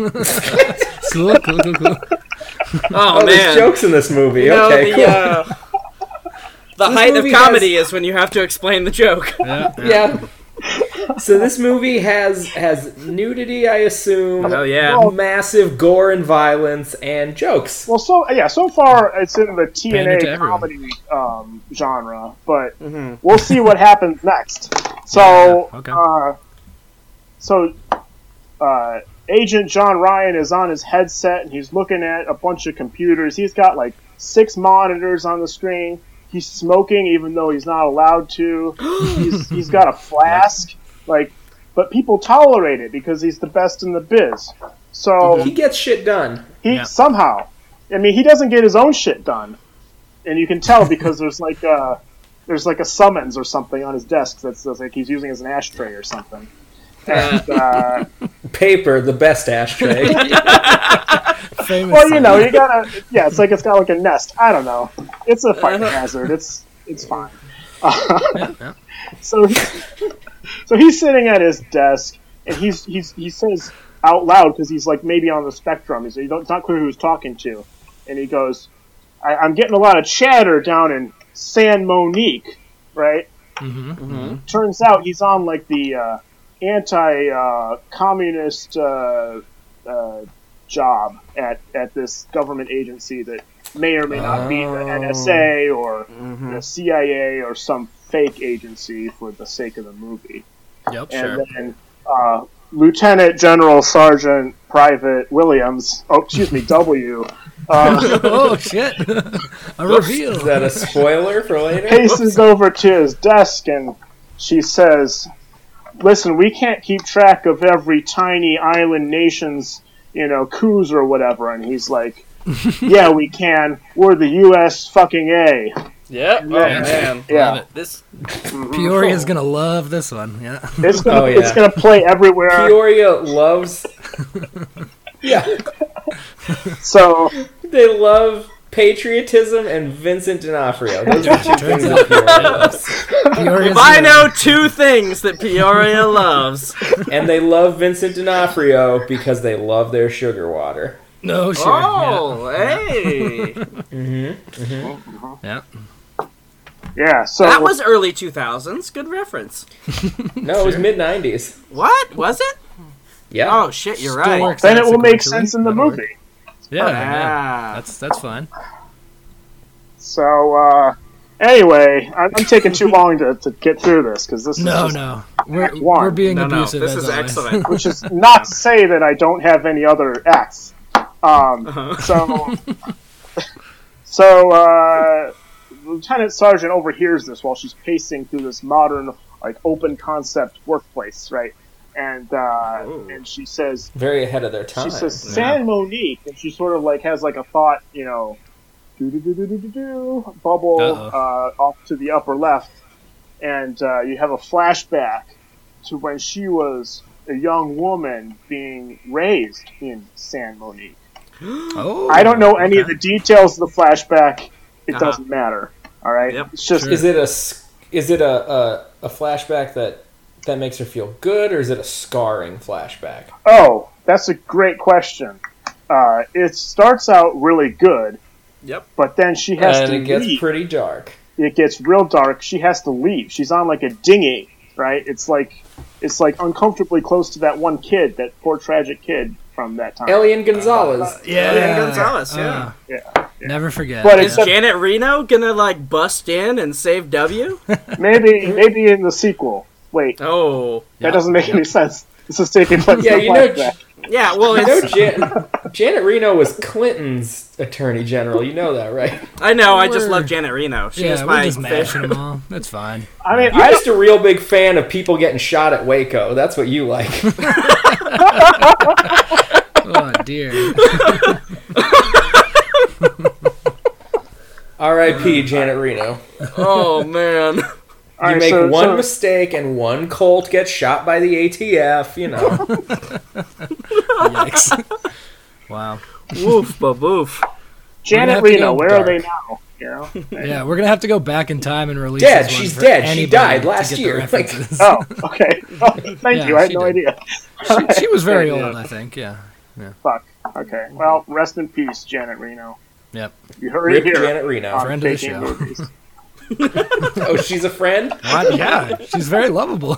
Speaker 4: cool, cool, cool, cool.
Speaker 5: Oh,
Speaker 1: Oh, there's
Speaker 5: man.
Speaker 1: jokes in this movie.
Speaker 5: You know,
Speaker 1: Okay,
Speaker 5: the,
Speaker 1: cool.
Speaker 5: uh, the
Speaker 1: This
Speaker 5: height of
Speaker 1: movie
Speaker 5: comedy is when you have to explain the joke.
Speaker 4: Yeah, yeah.
Speaker 1: Yeah. So this movie has has nudity, I assume.
Speaker 5: Oh, yeah.
Speaker 6: Well-
Speaker 1: Massive gore and violence and jokes.
Speaker 6: Well, so yeah, so far it's in the T N
Speaker 4: Pander to
Speaker 6: A
Speaker 4: everyone.
Speaker 6: comedy um, genre, but
Speaker 5: Mhm.
Speaker 6: we'll see what happens next. So,
Speaker 4: Yeah, okay.
Speaker 6: uh, so uh, Agent John Ryan is on his headset and he's looking at a bunch of computers. He's got like six monitors on the screen. He's smoking even though he's not allowed to. he's, he's got a flask. Like, but people tolerate it because he's the best in the biz. So
Speaker 1: He gets shit done.
Speaker 6: he
Speaker 4: Yeah.
Speaker 6: somehow, I mean, he doesn't get his own shit done, and you can tell because there's like a, there's like a summons or something on his desk that's, that's like he's using as an ashtray or something. And uh,
Speaker 1: Paper, the best ashtray.
Speaker 4: Famous
Speaker 6: well, you know, you gotta, yeah, it's like it's got like a nest. I don't know. It's a fire hazard. It's it's fine.
Speaker 4: Yeah, yeah.
Speaker 6: So, he, so he's sitting at his desk, and he's he's he says out loud because he's like maybe on the spectrum. He's you don't, it's not clear who he's talking to, and he goes, I, "I'm getting a lot of chatter down in San Monique, right?"
Speaker 4: Mm-hmm.
Speaker 5: Mm-hmm.
Speaker 6: Turns out he's on like the uh, anti-communist uh, uh, job at at this government agency that may or may not be the N S A or the C I A or some fake agency for the sake of the movie.
Speaker 4: Yep.
Speaker 6: And
Speaker 5: Sure.
Speaker 6: then uh, Lieutenant General Sergeant Private Williams, oh, excuse me, W, uh,
Speaker 4: Oh shit! A reveal.
Speaker 1: Is that a spoiler for later?
Speaker 6: paces over to his desk and she says, "Listen, we can't keep track of every tiny island nation's, you know, coups or whatever." And he's like, "Yeah, we can. We're the U S fucking A."
Speaker 5: Yep. Oh
Speaker 6: Yeah.
Speaker 5: man.
Speaker 6: Yeah.
Speaker 4: Love it.
Speaker 5: This.
Speaker 4: Peoria's gonna love this one. Yeah.
Speaker 6: It's gonna,
Speaker 1: Oh, yeah.
Speaker 6: it's gonna play everywhere.
Speaker 1: Peoria loves... Yeah.
Speaker 6: So
Speaker 1: They love patriotism and Vincent D'Onofrio. Those are two things that Peoria loves.
Speaker 4: Peoria's
Speaker 5: If I
Speaker 4: gonna-
Speaker 5: know two things that Peoria loves.
Speaker 1: And they love Vincent D'Onofrio because they love their sugar water.
Speaker 4: No sure.
Speaker 5: Oh, hey.
Speaker 4: Yeah.
Speaker 6: yeah, so
Speaker 5: That was early two thousands. Good reference.
Speaker 1: No, it was mid nineties.
Speaker 5: What? Was it?
Speaker 1: Yeah.
Speaker 5: Oh, shit, you're
Speaker 4: Still
Speaker 5: right.
Speaker 4: works
Speaker 6: then
Speaker 4: out
Speaker 6: it will make
Speaker 4: sequentially.
Speaker 6: sense in the
Speaker 4: That'll work.
Speaker 6: movie.
Speaker 4: Yeah, yeah.
Speaker 5: Ah.
Speaker 4: That's that's fine.
Speaker 6: So uh, anyway, I'm, I'm taking too long to, to get through this because this is
Speaker 4: No,
Speaker 6: just,
Speaker 4: no. We're
Speaker 6: One.
Speaker 4: we're being
Speaker 5: No, no,
Speaker 4: abusive
Speaker 5: this
Speaker 4: as
Speaker 5: is
Speaker 4: always.
Speaker 5: excellent.
Speaker 6: which is not to say that I don't have any other acts. Um,
Speaker 5: Uh-huh.
Speaker 6: So, so uh, Lieutenant Sergeant overhears this while she's pacing through this modern, like, open concept workplace, right? And uh,
Speaker 5: Ooh.
Speaker 6: and she says,
Speaker 1: Very ahead of their time.
Speaker 6: she says San Monique, and she sort of like has like a thought, you know, do do do do do do do bubble
Speaker 4: Uh-oh.
Speaker 6: uh, off to the upper left, and uh, you have a flashback to when she was a young woman being raised in San Monique.
Speaker 4: Oh,
Speaker 6: I don't know any of
Speaker 4: okay.
Speaker 6: the details of the flashback. It
Speaker 5: Uh-huh.
Speaker 6: doesn't matter. All right,
Speaker 5: Yep.
Speaker 6: it's just
Speaker 4: Sure.
Speaker 1: Is it a s- is it a, a a flashback that that makes her feel good, or is it a scarring flashback?
Speaker 6: oh, that's a great question. Uh, it starts out really good,
Speaker 5: Yep.
Speaker 6: but then she has
Speaker 1: And
Speaker 6: to
Speaker 1: it gets
Speaker 6: leave.
Speaker 1: pretty dark.
Speaker 6: It gets real dark. She has to leave. She's on like a dinghy, right? It's like it's like uncomfortably close to that one kid, that poor tragic kid from that time.
Speaker 1: Elian Gonzalez.
Speaker 4: Yeah,
Speaker 5: Elian Gonzalez, yeah.
Speaker 4: Uh,
Speaker 6: Yeah,
Speaker 4: Never forget.
Speaker 6: But
Speaker 5: Is
Speaker 6: Except-
Speaker 5: Janet Reno gonna, like, bust in and save W?
Speaker 6: maybe maybe in the sequel. Wait,
Speaker 5: Oh.
Speaker 6: that doesn't make any sense. This is taking place
Speaker 1: Yeah,
Speaker 6: in a
Speaker 1: you know,
Speaker 6: flashback.
Speaker 5: Yeah, well,
Speaker 1: You know,
Speaker 5: it's,
Speaker 1: Jan- Janet Reno was Clinton's attorney general. You know that, right?
Speaker 5: I know, I just
Speaker 4: We're-
Speaker 5: love Janet Reno. She is
Speaker 4: yeah,
Speaker 5: my
Speaker 4: we're just mashing
Speaker 5: favorite.
Speaker 4: them all. That's fine.
Speaker 6: I mean,
Speaker 1: You're
Speaker 6: I
Speaker 1: just a real big fan of people getting shot at Waco. That's what you like.
Speaker 4: Oh dear.
Speaker 1: R I P Janet Reno.
Speaker 5: Oh, man.
Speaker 6: all
Speaker 1: You
Speaker 6: right,
Speaker 1: make
Speaker 6: so-
Speaker 1: one
Speaker 6: so-
Speaker 1: mistake and one Colt gets shot by the A T F, you know.
Speaker 4: Yikes. Wow.
Speaker 5: Woof, baboof.
Speaker 6: Janet
Speaker 4: have to
Speaker 6: Reno,
Speaker 4: go
Speaker 6: where
Speaker 1: dark.
Speaker 6: are they now? You know?
Speaker 4: Yeah, we're gonna have to go back in time and release.
Speaker 1: Dead.
Speaker 4: this one
Speaker 1: She's
Speaker 4: for
Speaker 1: dead. She
Speaker 4: anybody
Speaker 1: died
Speaker 4: to
Speaker 1: last
Speaker 4: get the
Speaker 1: year. Like-
Speaker 4: references.
Speaker 6: Oh, okay. Oh, thank
Speaker 4: Yeah,
Speaker 6: you. I had
Speaker 4: she
Speaker 6: no
Speaker 4: did.
Speaker 6: idea.
Speaker 4: she, she was very
Speaker 6: Yeah.
Speaker 4: old, I think. Yeah.
Speaker 6: Fuck. Okay. Well, rest in peace, Janet Reno.
Speaker 4: Yep.
Speaker 6: You heard it
Speaker 1: Rip
Speaker 6: here.
Speaker 1: Janet Reno.
Speaker 6: on
Speaker 4: Friend of the
Speaker 6: Taking
Speaker 4: show.
Speaker 6: Movies.
Speaker 1: Oh, she's a friend?
Speaker 4: What? Yeah, she's very lovable.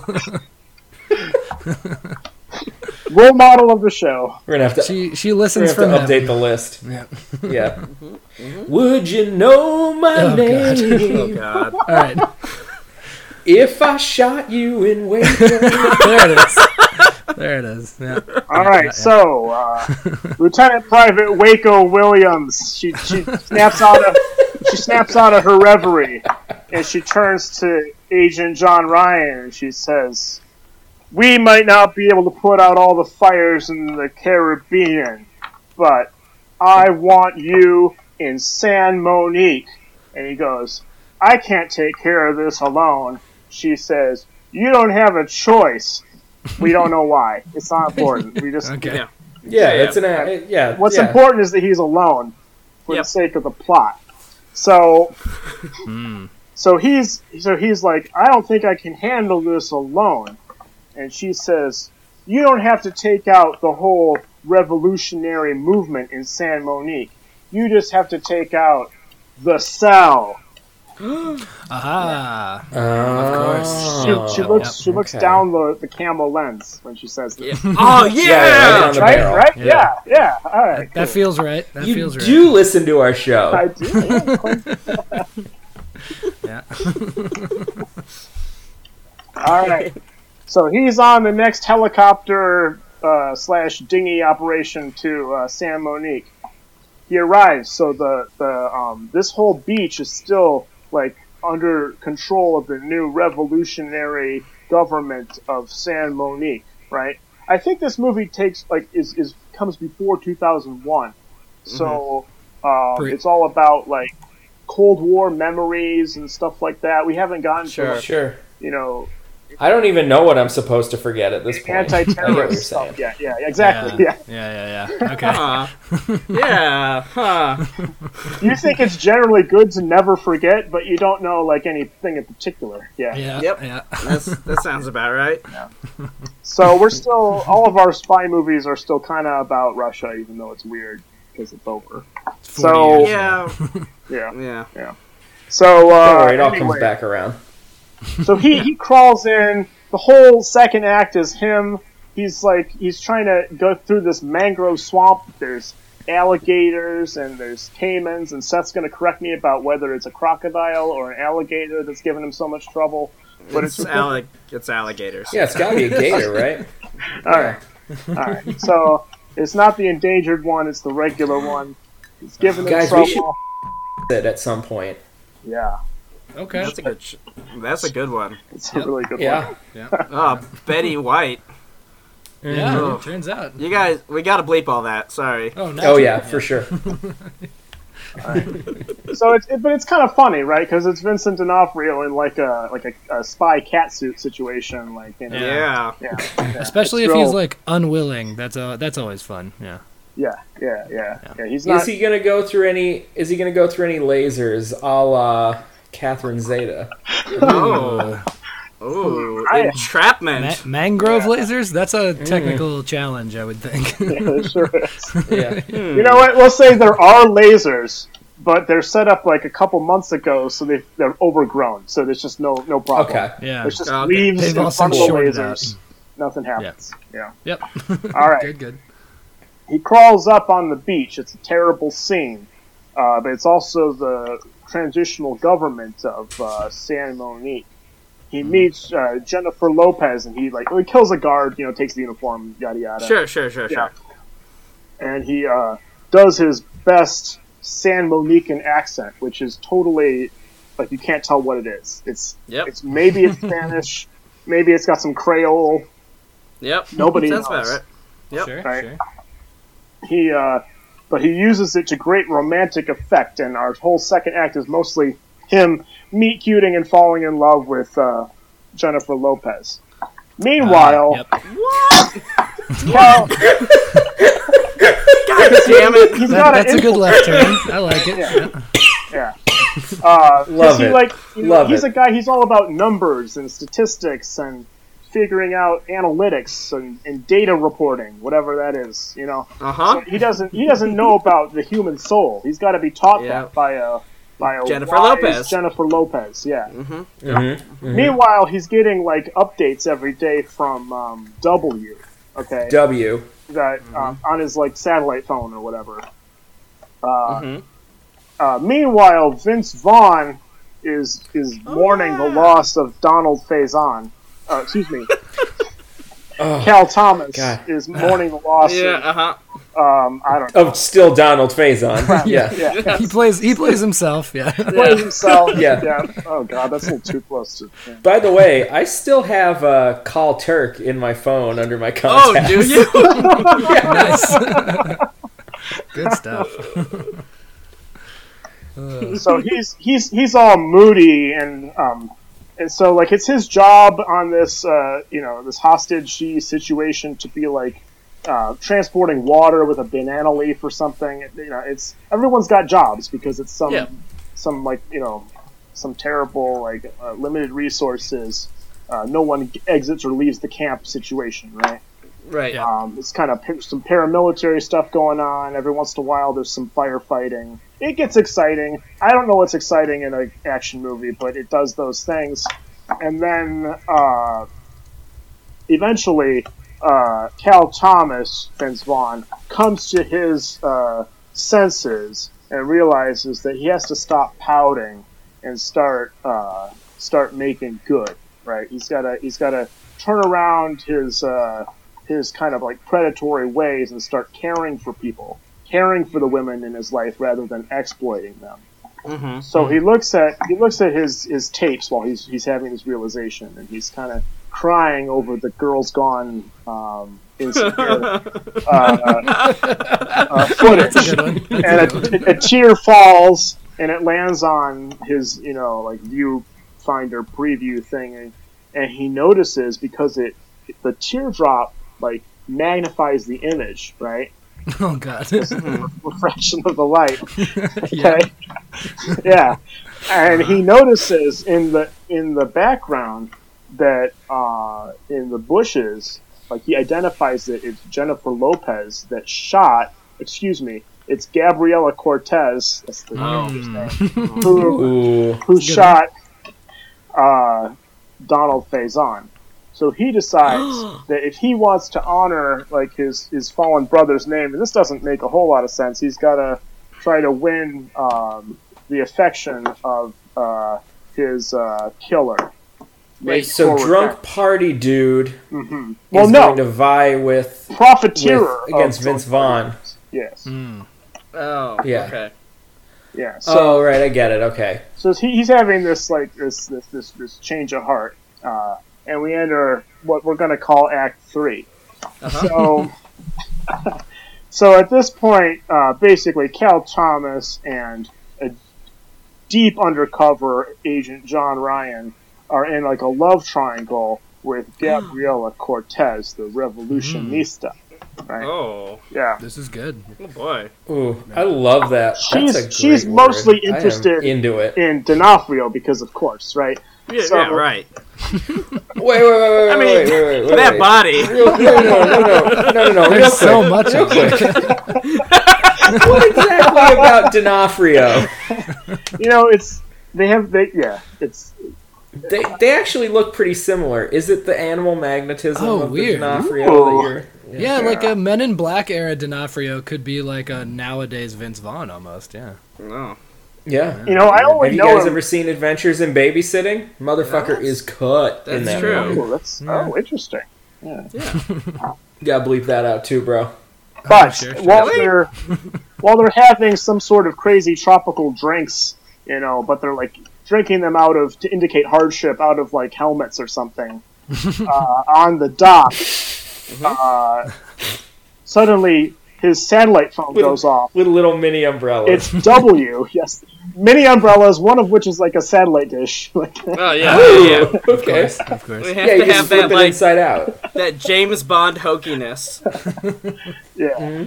Speaker 6: Role model of the show.
Speaker 1: We're gonna have to,
Speaker 4: she she
Speaker 1: we're
Speaker 4: listens
Speaker 1: gonna have
Speaker 4: from
Speaker 1: to update
Speaker 4: heaven.
Speaker 1: the list.
Speaker 4: Yeah.
Speaker 1: Yeah. Would you know my
Speaker 4: Oh, God.
Speaker 1: name
Speaker 5: Oh, God.
Speaker 4: All right.
Speaker 1: if I shot you in Waco?
Speaker 4: There it is. There it is. Yeah.
Speaker 6: All right,
Speaker 4: Yeah, yeah.
Speaker 6: so uh, Lieutenant Private Waco Williams, she she snaps out of she snaps out of her reverie, and she turns to Agent John Ryan, and she says, "We might not be able to put out all the fires in the Caribbean, but I want you in San Monique." And he goes, "I can't take care of this alone." She says, "You don't have a choice." We don't know why. It's not important. We just
Speaker 4: Okay.
Speaker 5: Yeah.
Speaker 1: Yeah,
Speaker 5: Yeah,
Speaker 1: it's an uh, yeah.
Speaker 6: What's
Speaker 1: yeah.
Speaker 6: important is that he's alone for
Speaker 5: Yep.
Speaker 6: the sake of the plot. So,
Speaker 4: Hmm.
Speaker 6: so he's so he's like, "I don't think I can handle this alone." And she says, "You don't have to take out the whole revolutionary movement in San Monique. You just have to take out the cell."
Speaker 4: Aha.
Speaker 1: Of
Speaker 4: course.
Speaker 6: She, she looks
Speaker 4: Yep.
Speaker 6: she looks
Speaker 1: Okay.
Speaker 6: down the, the camel lens when she says this.
Speaker 5: Yeah. Oh yeah.
Speaker 1: Yeah, right on the
Speaker 6: Right,
Speaker 1: barrel.
Speaker 6: right,
Speaker 4: Yeah.
Speaker 6: yeah, yeah. All right,
Speaker 4: That
Speaker 6: cool.
Speaker 4: feels right. That
Speaker 1: You
Speaker 4: feels right.
Speaker 1: do listen to our show.
Speaker 6: I do. Yeah, quite-
Speaker 4: Yeah.
Speaker 6: All right. So he's on the next helicopter uh, slash dinghy operation to uh, San Monique. He arrives. So the the um, this whole beach is still like under control of the new revolutionary government of San Monique, right? I think this movie takes like is is comes before two thousand one. So um,
Speaker 4: Pre-
Speaker 6: it's all about like Cold War memories and stuff like that. We haven't gotten
Speaker 5: Sure.
Speaker 6: to like,
Speaker 1: Sure.
Speaker 6: you know,
Speaker 1: I don't even know what I'm supposed to forget at this point. I get what you're
Speaker 6: anti-terrorist
Speaker 1: saying.
Speaker 6: stuff. Yeah, yeah, exactly. Yeah.
Speaker 4: Yeah. Yeah. Yeah. yeah. Okay.
Speaker 5: Huh. Yeah. Huh.
Speaker 6: You think it's generally good to never forget, but you don't know like anything in particular. Yeah.
Speaker 4: Yeah.
Speaker 5: Yep.
Speaker 4: Yeah.
Speaker 5: That's, that sounds about right.
Speaker 6: So we're still all of our spy movies are still kind of about Russia, even though it's weird because it's over. So
Speaker 4: years.
Speaker 5: Yeah.
Speaker 6: yeah.
Speaker 5: Yeah.
Speaker 6: So uh,
Speaker 1: Don't worry, it all
Speaker 6: anyway,
Speaker 1: comes back around.
Speaker 6: So he, he crawls in. The whole second act is him. He's like he's trying to go through this mangrove swamp. There's alligators and there's caimans, and Seth's going to correct me about whether it's a crocodile or an alligator that's giving him so much trouble. But
Speaker 5: It's,
Speaker 6: it's,
Speaker 5: allig- it's alligators.
Speaker 1: Yeah, it's got to be a gator, right?
Speaker 6: all right, all right. So it's not the endangered one; it's the regular one. He's giving him
Speaker 1: Guys,
Speaker 6: trouble.
Speaker 1: we should it at some point.
Speaker 6: Yeah,
Speaker 4: Okay.
Speaker 5: That's a good. Sh- that's a good one.
Speaker 6: it's a really good
Speaker 1: Yeah.
Speaker 6: one.
Speaker 4: Yeah.
Speaker 5: Oh, Betty White.
Speaker 4: Yeah.
Speaker 5: Oh.
Speaker 4: It turns out.
Speaker 5: You guys, we gotta bleep all that. Sorry.
Speaker 4: Oh,
Speaker 1: Oh yeah, for sure.
Speaker 6: So it's it, but it's kind of funny, right? Because it's Vincent D'Onofrio in like a like a, a spy catsuit situation, like you know,
Speaker 5: Yeah.
Speaker 6: yeah, yeah.
Speaker 4: Especially
Speaker 6: It's
Speaker 4: if he's
Speaker 6: real-
Speaker 4: like unwilling. That's uh, that's always fun. Yeah.
Speaker 6: yeah, yeah, yeah, yeah. He's not.
Speaker 1: Is he gonna go through any? Is he gonna go through any lasers, a la Catherine Zeta?
Speaker 5: Oh. Ooh.
Speaker 6: I-
Speaker 5: Entrapment.
Speaker 4: Ma- mangrove lasers? That's a technical challenge, I would think.
Speaker 6: Yeah, it sure is.
Speaker 1: Yeah.
Speaker 6: You know what? We'll say there are lasers, but they're set up like a couple months ago, so they they're overgrown. So there's just no no problem.
Speaker 1: Okay.
Speaker 4: Yeah.
Speaker 6: There's just
Speaker 5: Okay.
Speaker 6: leaves
Speaker 4: They've
Speaker 6: in
Speaker 4: all
Speaker 6: front of
Speaker 4: since
Speaker 6: the
Speaker 4: shorted
Speaker 6: lasers. Nothing happens. Yeah.
Speaker 4: Yep.
Speaker 6: All right.
Speaker 4: Good. Good.
Speaker 6: He crawls up on the beach. It's a terrible scene, uh, but it's also the transitional government of uh, San Monique. He meets uh, Jennifer Lopez, and he like he kills a guard. You know, takes the uniform, yada yada.
Speaker 5: Sure, sure, sure,
Speaker 6: Yeah.
Speaker 5: sure.
Speaker 6: And he uh, does his best San Moniquean accent, which is totally like you can't tell what it is. It's
Speaker 5: Yep.
Speaker 6: it's maybe it's Spanish, maybe it's got some Creole.
Speaker 5: Yep.
Speaker 6: Nobody
Speaker 5: Sounds
Speaker 6: knows.
Speaker 5: about right. Yep.
Speaker 4: Sure.
Speaker 6: Right.
Speaker 4: Sure.
Speaker 6: He, uh, but he uses it to great romantic effect, and our whole second act is mostly him meet cuting and falling in love with uh, Jennifer Lopez. Meanwhile,
Speaker 4: Yep.
Speaker 6: well,
Speaker 5: God damn it.
Speaker 6: he's
Speaker 4: That,
Speaker 6: got
Speaker 4: that's
Speaker 6: an
Speaker 4: a good left turn. I like it.
Speaker 6: Yeah. Yeah. Uh, 'cause
Speaker 1: Love
Speaker 6: he,
Speaker 1: it.
Speaker 6: Like, you know,
Speaker 1: Love
Speaker 6: he's
Speaker 1: it.
Speaker 6: a guy, he's all about numbers and statistics and figuring out analytics and, and data reporting, whatever that is, you know.
Speaker 5: Uh huh.
Speaker 6: So he doesn't he doesn't know about the human soul. He's got to be taught
Speaker 5: Yeah.
Speaker 6: that by a by a
Speaker 5: Jennifer
Speaker 6: wise
Speaker 5: Lopez.
Speaker 6: Jennifer Lopez, yeah.
Speaker 5: Mm-hmm.
Speaker 1: Mm-hmm.
Speaker 6: Meanwhile, he's getting like updates every day from um, W, okay,
Speaker 1: W.
Speaker 6: that um, on his like satellite phone or whatever. Uh,
Speaker 5: Mm-hmm.
Speaker 6: uh, meanwhile, Vince Vaughn is is mourning the
Speaker 5: yeah.
Speaker 6: loss of Donald Faison. Uh, excuse me. oh, Cal Thomas
Speaker 3: God.
Speaker 6: is mourning the loss.
Speaker 5: Yeah,
Speaker 6: of,
Speaker 5: uh huh.
Speaker 6: Um, I don't know.
Speaker 3: Of still Donald Faison. Yeah.
Speaker 6: Yeah.
Speaker 4: He plays. He plays himself. Yeah.
Speaker 6: Plays himself.
Speaker 3: Yeah.
Speaker 6: yeah. Oh god, that's a little too close to. Yeah.
Speaker 3: By the way, I still have uh, Call Turk in my phone under my
Speaker 5: Oh,
Speaker 3: contacts.
Speaker 5: do you?
Speaker 4: Nice. Good stuff.
Speaker 6: So he's he's he's all moody and um and so like it's his job on this uh you know this hostage situation to be like uh, transporting water with a banana leaf or something. You know, it's everyone's got jobs because it's some
Speaker 5: Yeah.
Speaker 6: some like you know some terrible like uh, limited resources. Uh, no one exits or leaves the camp situation, right?
Speaker 5: Right.
Speaker 4: Yeah.
Speaker 6: Um, it's kind of pa- some paramilitary stuff going on. Every once in a while, there's some firefighting. It gets exciting. I don't know what's exciting in an action movie, but it does those things. And then uh, eventually, uh, Cal Thomas, Vince Vaughn, comes to his uh, senses and realizes that he has to stop pouting and start uh, start making good. Right? He's got to he's got to turn around his. Uh, his kind of like predatory ways and start caring for people, caring for the women in his life rather than exploiting them.
Speaker 5: Mm-hmm.
Speaker 6: So he looks at he looks at his, his tapes while he's he's having this realization, and he's kind of crying over the Girls Gone um, insecure uh, uh, footage,
Speaker 4: That's a good one. That's
Speaker 6: and
Speaker 4: a good
Speaker 6: a, a tear falls and it lands on his you know like viewfinder preview thing, and, and he notices because it the teardrop like magnifies the image, right?
Speaker 4: Oh god.
Speaker 6: Refraction of the light.
Speaker 4: Yeah.
Speaker 6: Okay. Yeah. And he notices in the in the background that uh, in the bushes, like he identifies that it's Jennifer Lopez that shot. Excuse me, it's Gabriela Cortez. That's the actor's name. Who
Speaker 3: Ooh.
Speaker 6: who
Speaker 4: Good
Speaker 6: shot uh, Donald Faison. So he decides that if he wants to honor like his, his fallen brother's name, and this doesn't make a whole lot of sense, he's got to try to win um, the affection of uh, his uh, killer.
Speaker 3: Wait, so drunk party dude
Speaker 6: Mm-hmm.
Speaker 3: is
Speaker 6: Well, no,
Speaker 3: going to vie with,
Speaker 6: profiteer
Speaker 3: with against
Speaker 6: of
Speaker 3: Vince
Speaker 6: drunk
Speaker 3: Vaughn.
Speaker 6: parties. Yes.
Speaker 4: Mm.
Speaker 5: Oh.
Speaker 3: Yeah.
Speaker 5: Okay.
Speaker 6: Yeah. So,
Speaker 3: Oh, right, I get it. Okay.
Speaker 6: so he, he's having this like this this this, this change of heart, uh, and we enter what we're going to call Act Three. So, so at this point, uh, basically, Cal Thomas and a deep undercover agent John Ryan are in like a love triangle with Gabriela Cortez, the revolutionista. Right?
Speaker 5: Oh.
Speaker 6: Yeah.
Speaker 4: This is good.
Speaker 5: Oh boy.
Speaker 3: Ooh, I love that.
Speaker 6: She's-
Speaker 3: That's a great
Speaker 6: she's
Speaker 3: word.
Speaker 6: mostly
Speaker 3: I am
Speaker 6: interested
Speaker 3: into it.
Speaker 6: In D'Onofrio, because of course, right?
Speaker 5: Yeah.
Speaker 6: So-
Speaker 5: yeah. Right.
Speaker 3: Wait, wait, wait, wait,
Speaker 5: I mean,
Speaker 3: wait, wait, wait, wait,
Speaker 5: that
Speaker 3: wait.
Speaker 5: body.
Speaker 3: Real, no, no, no, no, no, no, no, real
Speaker 4: There's
Speaker 3: quick.
Speaker 4: so much
Speaker 3: real
Speaker 4: of it.
Speaker 3: quick. What exactly about D'Onofrio?
Speaker 6: You know, it's they have they yeah, it's
Speaker 3: They they actually look pretty similar. Is it the animal magnetism
Speaker 4: Oh,
Speaker 3: of
Speaker 4: weird.
Speaker 3: the D'Onofrio
Speaker 6: Ooh.
Speaker 3: that you're?
Speaker 4: Yeah, like a Men in Black era D'Onofrio could be like a nowadays Vince Vaughn almost. Yeah.
Speaker 5: No.
Speaker 3: Yeah.
Speaker 6: you know I only
Speaker 3: Have you
Speaker 6: know
Speaker 3: guys
Speaker 6: him.
Speaker 3: ever seen Adventures in Babysitting? Motherfucker
Speaker 5: Yes.
Speaker 3: is cut in
Speaker 5: That's
Speaker 3: that
Speaker 5: true.
Speaker 3: movie.
Speaker 6: Oh, that's oh interesting. Yeah.
Speaker 3: Gotta bleep that out too, bro.
Speaker 6: But
Speaker 4: sure, sure.
Speaker 6: while they're while they're having some sort of crazy tropical drinks, you know, but they're like drinking them out of to indicate hardship out of like helmets or something uh, on the dock. Uh, suddenly, his satellite phone
Speaker 3: With-
Speaker 6: goes off.
Speaker 3: With a little mini umbrella.
Speaker 6: It's W. Yes, many umbrellas, one of which is like a satellite dish. Like,
Speaker 5: Oh yeah.
Speaker 3: Ooh,
Speaker 5: yeah.
Speaker 4: Of
Speaker 3: okay.
Speaker 4: course, of course.
Speaker 5: We have
Speaker 3: Yeah, you
Speaker 5: to
Speaker 3: just
Speaker 5: have
Speaker 3: flip
Speaker 5: that
Speaker 3: it
Speaker 5: like
Speaker 3: inside out.
Speaker 5: that James Bond hokiness.
Speaker 6: yeah.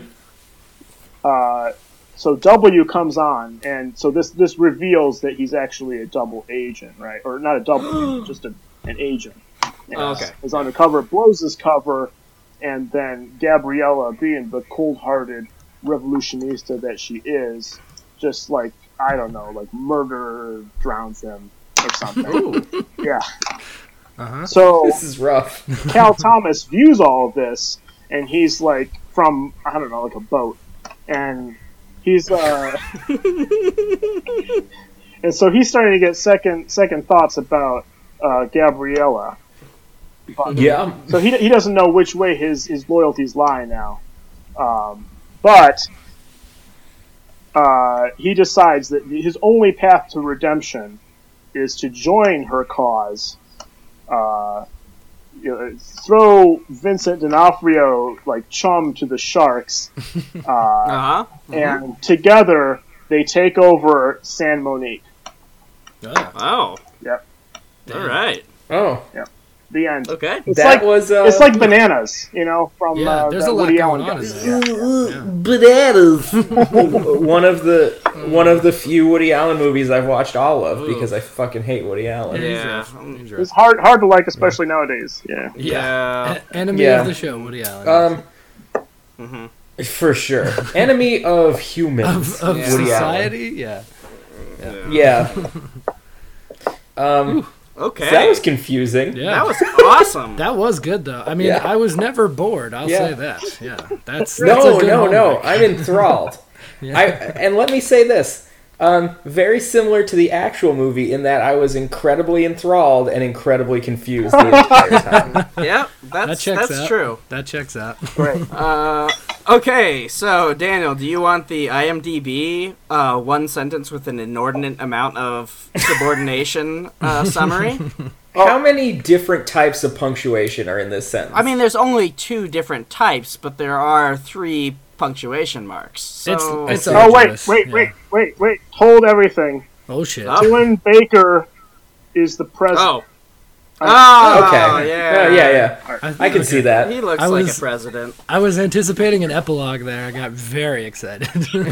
Speaker 6: Uh, so W comes on, and so this this reveals that he's actually a double agent, right? Or not a double, agent, just a, an agent. And
Speaker 5: Oh, okay.
Speaker 6: Is undercover, blows his cover, and then Gabriella, being the cold-hearted revolutionista that she is, just like I don't know, like murder drowns him or something. Yeah.
Speaker 4: Uh-huh.
Speaker 6: So
Speaker 3: This is rough.
Speaker 6: Cal Thomas views all of this, and he's like from I don't know, like a boat, and he's uh, and so he's starting to get second second thoughts about uh, Gabriella But-
Speaker 3: Yeah.
Speaker 6: So he he doesn't know which way his, his loyalties lie now. Um, but uh, he decides that his only path to redemption is to join her cause. Uh, you know, throw Vincent D'Onofrio like chum to the sharks, uh,
Speaker 5: Uh huh.
Speaker 6: and together they take over San Monique.
Speaker 4: Oh.
Speaker 5: Oh.
Speaker 6: Yep,
Speaker 5: All right.
Speaker 3: Oh,
Speaker 6: the end.
Speaker 5: Okay.
Speaker 6: It's
Speaker 3: that
Speaker 6: like
Speaker 3: was. Uh,
Speaker 6: it's like Bananas, you know, from
Speaker 4: Yeah,
Speaker 6: uh,
Speaker 4: there's
Speaker 6: that
Speaker 4: a lot
Speaker 6: Woody
Speaker 4: going
Speaker 6: Allen
Speaker 4: on in
Speaker 6: guy.
Speaker 4: there.
Speaker 3: bananas. one of the one of the few Woody Allen movies I've watched all of because I fucking hate Woody Allen.
Speaker 5: Yeah.
Speaker 4: He's
Speaker 6: It's hard hard to like, especially nowadays. Yeah.
Speaker 5: Yeah.
Speaker 4: A- enemy
Speaker 3: Yeah.
Speaker 4: of the show, Woody Allen.
Speaker 3: Um, for sure, enemy of humans.
Speaker 4: of of
Speaker 5: Yeah.
Speaker 3: Woody
Speaker 4: society, yeah.
Speaker 3: Allen. Yeah. Um,
Speaker 5: Okay.
Speaker 3: that was confusing.
Speaker 4: Yeah.
Speaker 5: That was awesome.
Speaker 4: That was good though. I mean,
Speaker 3: Yeah.
Speaker 4: I was never bored. I'll
Speaker 3: Yeah.
Speaker 4: say that. Yeah, that's, that's
Speaker 3: No,
Speaker 4: a good
Speaker 3: no, no.
Speaker 4: homework.
Speaker 3: I'm enthralled.
Speaker 4: Yeah.
Speaker 3: I and let me say this. Um, very similar to the actual movie in that I was incredibly enthralled and incredibly confused the entire time.
Speaker 5: yeah,
Speaker 4: that
Speaker 5: that's
Speaker 4: checks
Speaker 5: that's
Speaker 4: out.
Speaker 5: true.
Speaker 4: That checks out.
Speaker 6: Great.
Speaker 5: Uh, okay, so Daniel, do you want the IMDb uh, one sentence with an inordinate amount of subordination uh, summary?
Speaker 3: How many different types of punctuation are in this sentence?
Speaker 5: I mean, there's only two different types, but there are three punctuation marks. So
Speaker 4: It's- it's
Speaker 6: Oh wait,
Speaker 4: arduous,
Speaker 6: wait,
Speaker 4: yeah.
Speaker 6: wait, wait, wait! Hold everything.
Speaker 4: Oh shit.
Speaker 5: Oh.
Speaker 6: Dylan Baker is the president.
Speaker 5: oh, oh,
Speaker 3: okay.
Speaker 5: yeah,
Speaker 3: Uh, yeah, yeah.
Speaker 4: I,
Speaker 3: I can see that.
Speaker 5: He looks
Speaker 4: I
Speaker 5: like
Speaker 4: was-
Speaker 5: a president.
Speaker 4: I was anticipating an epilogue there. I got very excited.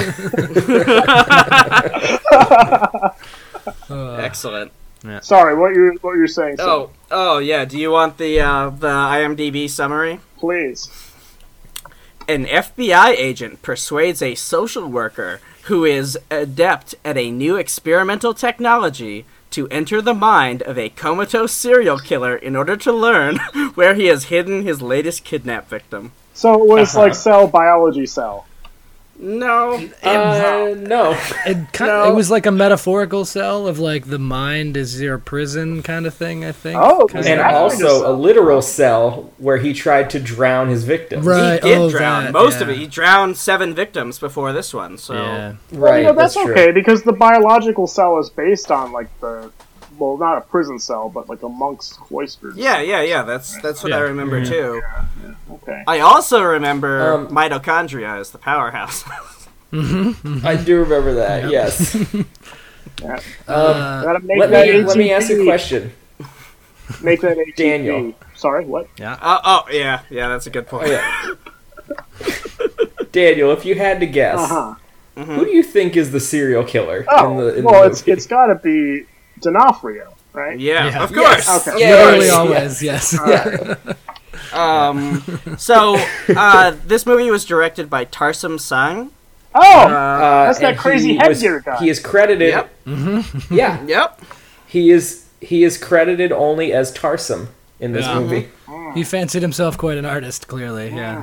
Speaker 4: Uh,
Speaker 5: Excellent.
Speaker 6: Sorry, what you what you're saying? Sam?
Speaker 5: Oh, oh yeah. Do you want the uh, the IMDb summary?
Speaker 6: Please.
Speaker 5: An F B I agent persuades a social worker who is adept at a new experimental technology to enter the mind of a comatose serial killer in order to learn where he has hidden his latest kidnap victim.
Speaker 6: So it was
Speaker 3: Uh-huh.
Speaker 6: like cell biology cell.
Speaker 5: No.
Speaker 3: Uh, no.
Speaker 4: It, kind
Speaker 5: No.
Speaker 4: it was like a metaphorical cell of like the mind is your prison kind of thing. I think.
Speaker 6: Oh,
Speaker 4: Kind
Speaker 3: And
Speaker 4: of.
Speaker 6: Exactly.
Speaker 3: also a literal cell where he tried to drown his victims.
Speaker 4: Right.
Speaker 5: He did
Speaker 4: oh,
Speaker 5: drown
Speaker 4: that,
Speaker 5: most
Speaker 4: yeah.
Speaker 5: of it. He drowned seven victims before this one. So
Speaker 4: Yeah.
Speaker 6: Well,
Speaker 3: Right,
Speaker 6: you know, that's,
Speaker 3: that's true.
Speaker 6: okay because the biological cell is based on like the, well, not a prison cell, but like a monk's cloisters.
Speaker 5: yeah, yeah, yeah. That's that's what I
Speaker 4: Yeah.
Speaker 5: remember too.
Speaker 6: Okay.
Speaker 5: I also remember
Speaker 3: Um,
Speaker 5: mitochondria as the powerhouse.
Speaker 3: I do remember that. Yes.
Speaker 6: Yeah.
Speaker 4: Uh,
Speaker 6: Gotta make
Speaker 3: Let
Speaker 6: that
Speaker 3: me let me ask a
Speaker 6: A T P.
Speaker 3: question.
Speaker 6: Make that A T P.
Speaker 3: Daniel.
Speaker 6: Sorry, what?
Speaker 5: oh, oh, yeah, yeah. That's a good point.
Speaker 3: Oh, yeah. Daniel, if you had to guess,
Speaker 6: Uh huh.
Speaker 3: who do you think is the serial killer
Speaker 6: Oh,
Speaker 3: in the in
Speaker 6: well,
Speaker 3: the
Speaker 6: it's
Speaker 3: movie?
Speaker 6: it's got to be D'Onofrio, right?
Speaker 5: Yeah,
Speaker 4: Yeah.
Speaker 5: of course.
Speaker 3: Yes.
Speaker 6: Okay.
Speaker 3: Yes.
Speaker 4: Literally
Speaker 3: Yes.
Speaker 4: always, yes.
Speaker 6: Alright.
Speaker 5: Um, so uh, this movie was directed by Tarsem Sang.
Speaker 6: Oh,
Speaker 5: Uh,
Speaker 6: That's that
Speaker 3: and
Speaker 6: crazy
Speaker 3: he
Speaker 6: headgear
Speaker 3: was-
Speaker 6: guy.
Speaker 3: He is credited.
Speaker 5: Yep.
Speaker 3: Yeah,
Speaker 5: Yep.
Speaker 3: he is. He is credited only as Tarsem in this
Speaker 4: Yeah.
Speaker 3: movie.
Speaker 4: He fancied himself quite an artist, clearly. Yeah.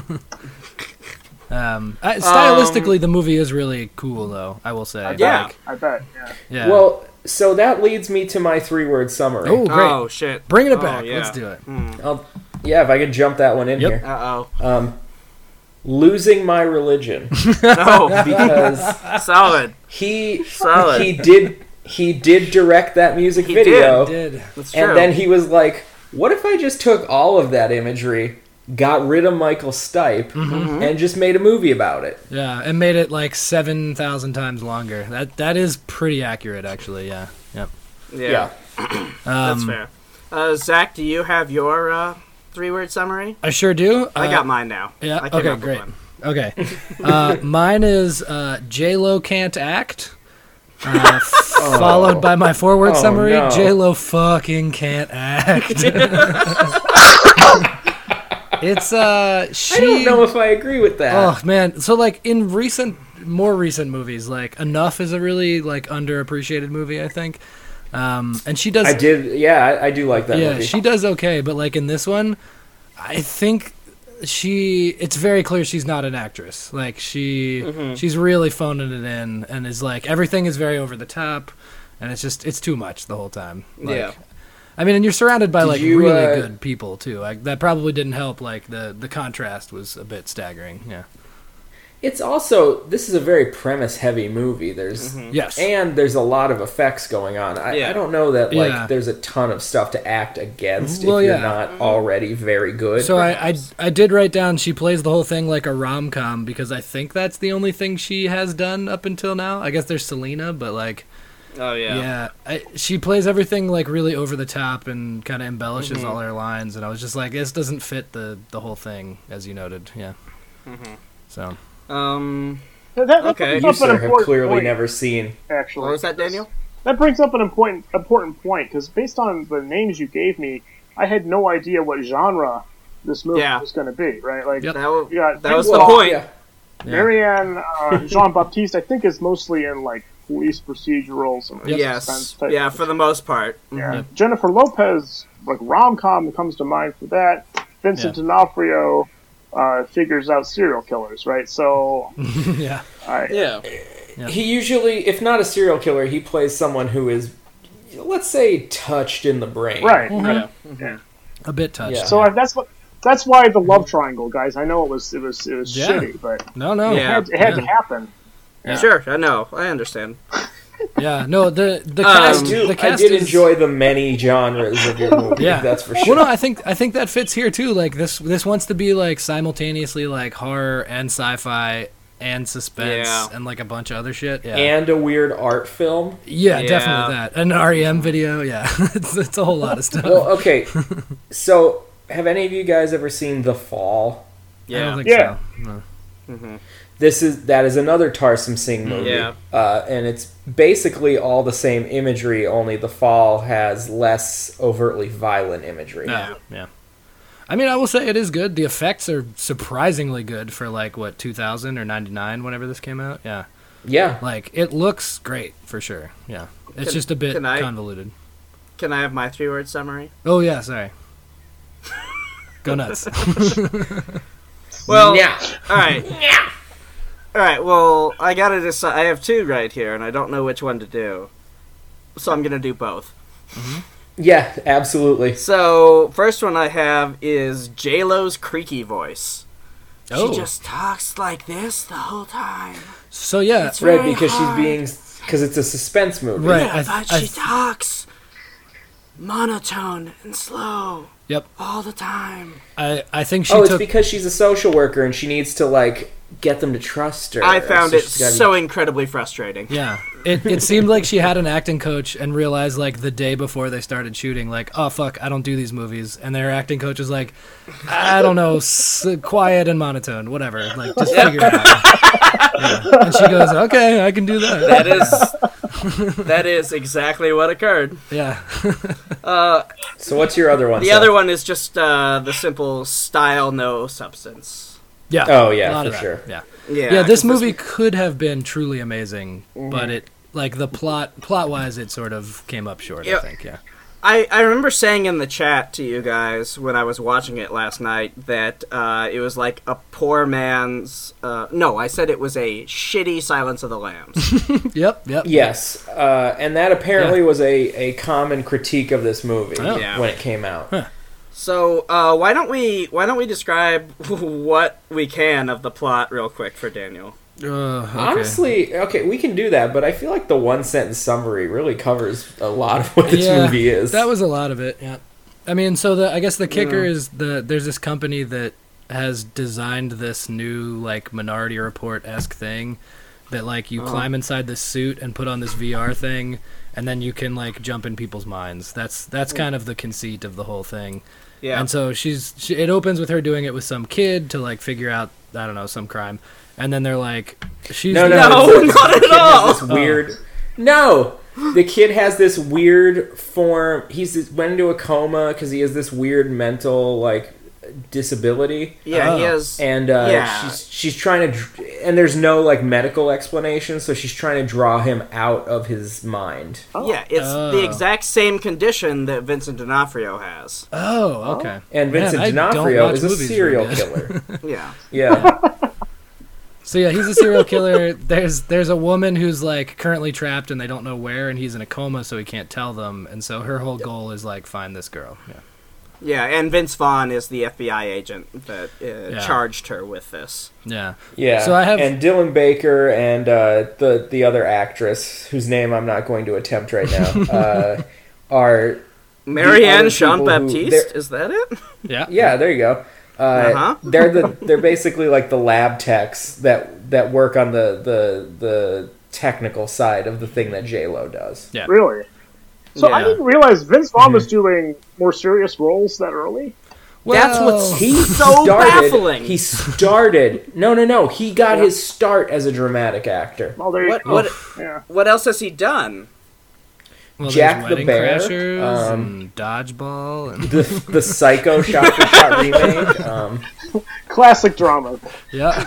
Speaker 4: um, I, stylistically, the movie is really cool, though. I will say.
Speaker 5: Yeah.
Speaker 4: Like,
Speaker 6: I bet. Yeah.
Speaker 4: yeah.
Speaker 3: Well, so that leads me to my three-word summary.
Speaker 4: oh, great.
Speaker 5: Oh shit.
Speaker 4: Bringing it
Speaker 5: Oh,
Speaker 4: back.
Speaker 5: yeah.
Speaker 4: Let's do it.
Speaker 3: I'll, yeah, if I could jump that one in
Speaker 4: Yep.
Speaker 3: here.
Speaker 5: Uh
Speaker 3: Um, losing my religion
Speaker 5: oh. No.
Speaker 3: because
Speaker 5: Solid.
Speaker 3: he
Speaker 5: Solid.
Speaker 3: he did he did direct that music
Speaker 5: He
Speaker 3: video,
Speaker 4: Did.
Speaker 5: That's true.
Speaker 3: and then he was like, "What if I just took all of that imagery, got rid of Michael Stipe,
Speaker 5: Mm-hmm.
Speaker 3: and just made a movie about it?"
Speaker 4: Yeah, and made it like seven thousand times longer. That that is pretty accurate, actually. Yeah. Yep.
Speaker 5: yeah,
Speaker 3: Yeah.
Speaker 5: that's
Speaker 4: Um,
Speaker 5: fair. Uh, Zach, do you have your uh, three-word summary?
Speaker 4: I sure do.
Speaker 5: I
Speaker 4: Uh,
Speaker 5: got mine now.
Speaker 4: Yeah.
Speaker 5: I came
Speaker 4: Okay.
Speaker 5: up with
Speaker 4: Great.
Speaker 5: one.
Speaker 4: Okay. Uh, mine is uh, J Lo can't act. Uh, f- Followed by my forward
Speaker 3: Oh,
Speaker 4: summary:
Speaker 3: no.
Speaker 4: J Lo fucking can't act. It's uh, she.
Speaker 3: I don't know if I agree with that.
Speaker 4: Oh man, so like in recent, more recent movies, like Enough is a really like underappreciated movie, I think. Um, and she does.
Speaker 3: I did, yeah, I, I do like that
Speaker 4: yeah,
Speaker 3: movie.
Speaker 4: she does okay, but like in this one, I think she. It's very clear she's not an actress. Like she,
Speaker 3: Mm-hmm.
Speaker 4: she's really phoning it in, and is like everything is very over the top, and it's just it's too much the whole time. Like,
Speaker 5: Yeah.
Speaker 4: I mean, and you're surrounded by
Speaker 3: Did
Speaker 4: like
Speaker 3: you,
Speaker 4: really
Speaker 3: uh,
Speaker 4: good people too. Like that probably didn't help. Like the the contrast was a bit staggering. Yeah.
Speaker 3: It's also, this is a very premise-heavy movie. There's
Speaker 4: Yes.
Speaker 3: And there's a lot of effects going on. I,
Speaker 5: Yeah.
Speaker 3: I don't know that like
Speaker 4: Yeah.
Speaker 3: there's a ton of stuff to act against
Speaker 4: Well,
Speaker 3: if you're
Speaker 4: yeah.
Speaker 3: not already very good.
Speaker 4: So I, I I did write down she plays the whole thing like a rom com because I think that's the only thing she has done up until now. I guess there's Selena, but like
Speaker 5: Oh yeah.
Speaker 4: yeah, I, she plays everything like really over the top and kind of embellishes
Speaker 5: Mm-hmm.
Speaker 4: all her lines. And I was just like, this doesn't fit the the whole thing, as you noted. Yeah.
Speaker 5: Mm-hmm.
Speaker 4: So
Speaker 5: Um.
Speaker 6: That, that
Speaker 5: Okay.
Speaker 6: brings
Speaker 3: you,
Speaker 6: up an
Speaker 3: sir, have
Speaker 6: important
Speaker 3: clearly
Speaker 6: point,
Speaker 3: never seen...
Speaker 6: actually.
Speaker 5: What was that, Daniel?
Speaker 6: That brings up an important important point because based on the names you gave me, I had no idea what genre this movie
Speaker 5: Yeah.
Speaker 6: was going to be. Right? Like
Speaker 4: Yep.
Speaker 5: That, w-
Speaker 6: Yeah,
Speaker 5: that was the
Speaker 6: well,
Speaker 5: point.
Speaker 3: Yeah.
Speaker 4: Yeah.
Speaker 6: Marianne uh, Jean Baptiste, I think, is mostly in like police procedurals and suspense
Speaker 5: Yes.
Speaker 6: type
Speaker 5: Yeah,
Speaker 6: of-
Speaker 5: for the most part.
Speaker 6: Yeah.
Speaker 4: Yep.
Speaker 6: Jennifer Lopez, like rom com comes to mind for that. Vincent D'Onofrio uh, figures out serial killers, right? So,
Speaker 4: yeah,
Speaker 6: I,
Speaker 5: Yeah.
Speaker 3: He usually, if not a serial killer, he plays someone who is, let's say, touched in the brain.
Speaker 6: right.
Speaker 4: Mm-hmm.
Speaker 6: right.
Speaker 5: Yeah.
Speaker 4: a bit touched.
Speaker 3: Yeah.
Speaker 6: So I, that's what. That's why the love triangle, guys. I know it was it was it was
Speaker 4: Yeah.
Speaker 6: shitty, but
Speaker 4: No, no.
Speaker 6: it
Speaker 5: Yeah.
Speaker 6: had, it had
Speaker 4: Yeah.
Speaker 6: to happen.
Speaker 5: Sure, I know. I understand.
Speaker 4: Yeah, no, the the
Speaker 5: Um,
Speaker 4: cast,
Speaker 3: I, do,
Speaker 4: the
Speaker 3: I
Speaker 4: cast
Speaker 3: did
Speaker 4: is,
Speaker 3: enjoy the many genres of your movie,
Speaker 4: Yeah.
Speaker 3: that's for sure.
Speaker 4: Well, no, I think I think that fits here too. Like this this wants to be like simultaneously like horror and sci-fi and suspense
Speaker 5: Yeah.
Speaker 4: and like a bunch of other shit. Yeah,
Speaker 3: And a weird art film.
Speaker 4: yeah,
Speaker 5: Yeah.
Speaker 4: definitely that. An R E M video. Yeah, it's it's a whole lot of stuff.
Speaker 3: Well, okay, so have any of you guys ever seen The Fall?
Speaker 4: I don't
Speaker 5: Yeah.
Speaker 4: think
Speaker 6: Yeah.
Speaker 4: so. No.
Speaker 3: This is that is another Tarsem Singh movie,
Speaker 5: Yeah.
Speaker 3: uh, and it's basically all the same imagery. Only The Fall has less overtly violent imagery.
Speaker 4: Yeah, yeah. I mean, I will say it is good. The effects are surprisingly good for like what two thousand or ninety-nine, whenever this came out. Yeah,
Speaker 3: Yeah,
Speaker 4: like it looks great for sure. Yeah, it's
Speaker 5: Can-
Speaker 4: just a bit
Speaker 5: can I-
Speaker 4: convoluted.
Speaker 5: Can I have my three word summary?
Speaker 4: Oh yeah, sorry. Go nuts.
Speaker 5: Well,
Speaker 3: yeah.
Speaker 5: all right. All right. Well, I gotta decide. I have two right here, and I don't know which one to do. So I'm gonna do both.
Speaker 3: Yeah, absolutely.
Speaker 5: So first one I have is J Lo's creaky voice.
Speaker 4: Oh.
Speaker 5: She just talks like this the whole time.
Speaker 4: So yeah,
Speaker 5: It's
Speaker 3: Right,
Speaker 5: very
Speaker 3: because
Speaker 5: hard.
Speaker 3: she's being because it's a suspense movie.
Speaker 4: Right.
Speaker 5: Yeah,
Speaker 4: I-
Speaker 5: but
Speaker 4: I-
Speaker 5: she talks monotone and slow
Speaker 4: yep.
Speaker 5: all the time.
Speaker 4: I I think she
Speaker 3: Oh, it's
Speaker 4: took.
Speaker 3: because she's a social worker and she needs to like get them to trust her.
Speaker 5: I found
Speaker 3: So
Speaker 5: it
Speaker 3: she's gotta be-
Speaker 5: so incredibly frustrating.
Speaker 4: Yeah, it it seemed like she had an acting coach and realized like the day before they started shooting, like, oh fuck, I don't do these movies, and their acting coach was like, I don't know, s- quiet and monotone, whatever, like just figure it out. Yeah. And she goes, okay, I can do that.
Speaker 5: That is that is exactly what occurred.
Speaker 4: Yeah,
Speaker 5: Uh,
Speaker 3: So what's your other one?
Speaker 5: the
Speaker 3: Seth?
Speaker 5: other one is just uh, the simple style, no substance.
Speaker 4: yeah.
Speaker 3: Oh, yeah,
Speaker 4: a lot
Speaker 3: for
Speaker 4: of that.
Speaker 3: sure.
Speaker 4: Yeah,
Speaker 5: Yeah,
Speaker 4: yeah. This
Speaker 5: 'cause
Speaker 4: movie could have been truly amazing, but it like the plot plot wise, it sort of came up short.
Speaker 5: Yeah.
Speaker 4: I think. Yeah.
Speaker 5: I, I remember saying in the chat to you guys when I was watching it last night that uh, it was like a poor man's. Uh, no, I said it was a shitty Silence of the Lambs.
Speaker 4: Yep. Yep.
Speaker 3: Yes, uh, and that apparently was a, a common critique of this movie
Speaker 4: Oh.
Speaker 5: Yeah.
Speaker 3: when it came out.
Speaker 5: So uh, why don't we why don't we describe what we can of the plot real quick for Daniel?
Speaker 4: Uh, okay.
Speaker 3: Honestly, okay, we can do that, but I feel like the one sentence summary really covers a lot of what this
Speaker 4: Yeah,
Speaker 3: movie is.
Speaker 4: That was a lot of it. Yeah. I mean, so the I guess the kicker
Speaker 5: Yeah.
Speaker 4: is the there's this company that has designed this new like Minority Report esque thing that like you
Speaker 5: Uh-huh.
Speaker 4: climb inside this suit and put on this V R thing, and then you can like jump in people's minds. That's that's kind of the conceit of the whole thing.
Speaker 5: Yeah.
Speaker 4: And so she's she, it opens with her doing it with some kid to like figure out I don't know some crime, and then they're like she's
Speaker 3: no, no,
Speaker 5: No,
Speaker 3: it's-
Speaker 5: not
Speaker 3: the
Speaker 5: at
Speaker 3: kid has
Speaker 5: all.
Speaker 3: This weird. No, the kid has this weird form. He's went into a coma because he has this weird mental like disability.
Speaker 5: yeah, he
Speaker 4: Oh.
Speaker 5: has.
Speaker 3: And uh,
Speaker 5: Yeah.
Speaker 3: she's she's trying to, dr- and there's no like medical explanation, so she's trying to draw him out of his mind.
Speaker 5: Yeah, it's
Speaker 4: Oh.
Speaker 5: the exact same condition that Vincent D'Onofrio has.
Speaker 4: Oh, okay.
Speaker 3: And
Speaker 4: Man,
Speaker 3: Vincent
Speaker 4: I don't
Speaker 3: D'Onofrio
Speaker 4: watch
Speaker 3: is a
Speaker 4: movies
Speaker 3: serial
Speaker 4: very good.
Speaker 3: killer.
Speaker 5: Yeah.
Speaker 3: Yeah,
Speaker 4: So yeah, he's a serial killer. There's there's a woman who's like currently trapped and they don't know where, and he's in a coma, so he can't tell them. And so her whole goal is like find this girl. Yeah.
Speaker 5: Yeah, and Vince Vaughn is the F B I agent that uh,
Speaker 4: Yeah.
Speaker 5: charged her with this.
Speaker 4: Yeah.
Speaker 3: Yeah.
Speaker 4: So I have-
Speaker 3: and Dylan Baker and uh, the the other actress whose name I'm not going to attempt right now uh, are
Speaker 5: Marianne
Speaker 3: other
Speaker 5: Jean
Speaker 3: people who-
Speaker 5: Baptiste,
Speaker 3: they're-
Speaker 5: is that it?
Speaker 4: Yeah.
Speaker 3: yeah. There you go. Uh,
Speaker 5: Uh-huh.
Speaker 3: They're the they're basically like the lab techs that that work on the the the technical side of the thing that J Lo does.
Speaker 4: Yeah.
Speaker 6: Really? So I
Speaker 5: Yeah.
Speaker 6: didn't realize Vince Vaughn was doing more serious roles that early.
Speaker 5: That's
Speaker 4: Well,
Speaker 5: what's
Speaker 3: He
Speaker 5: so
Speaker 3: started,
Speaker 5: baffling.
Speaker 3: He started. No, no, no. He got his start as a dramatic actor.
Speaker 6: Well, there you
Speaker 5: What
Speaker 6: go.
Speaker 5: what
Speaker 6: Yeah.
Speaker 5: what else has he done?
Speaker 4: well,
Speaker 3: Jack
Speaker 4: there's
Speaker 3: the
Speaker 4: Wedding
Speaker 3: Bear,
Speaker 4: Crashers
Speaker 3: um,
Speaker 4: and Dodgeball and
Speaker 3: The the Psycho shot for shot remake. Um,
Speaker 6: Classic drama.
Speaker 4: yeah.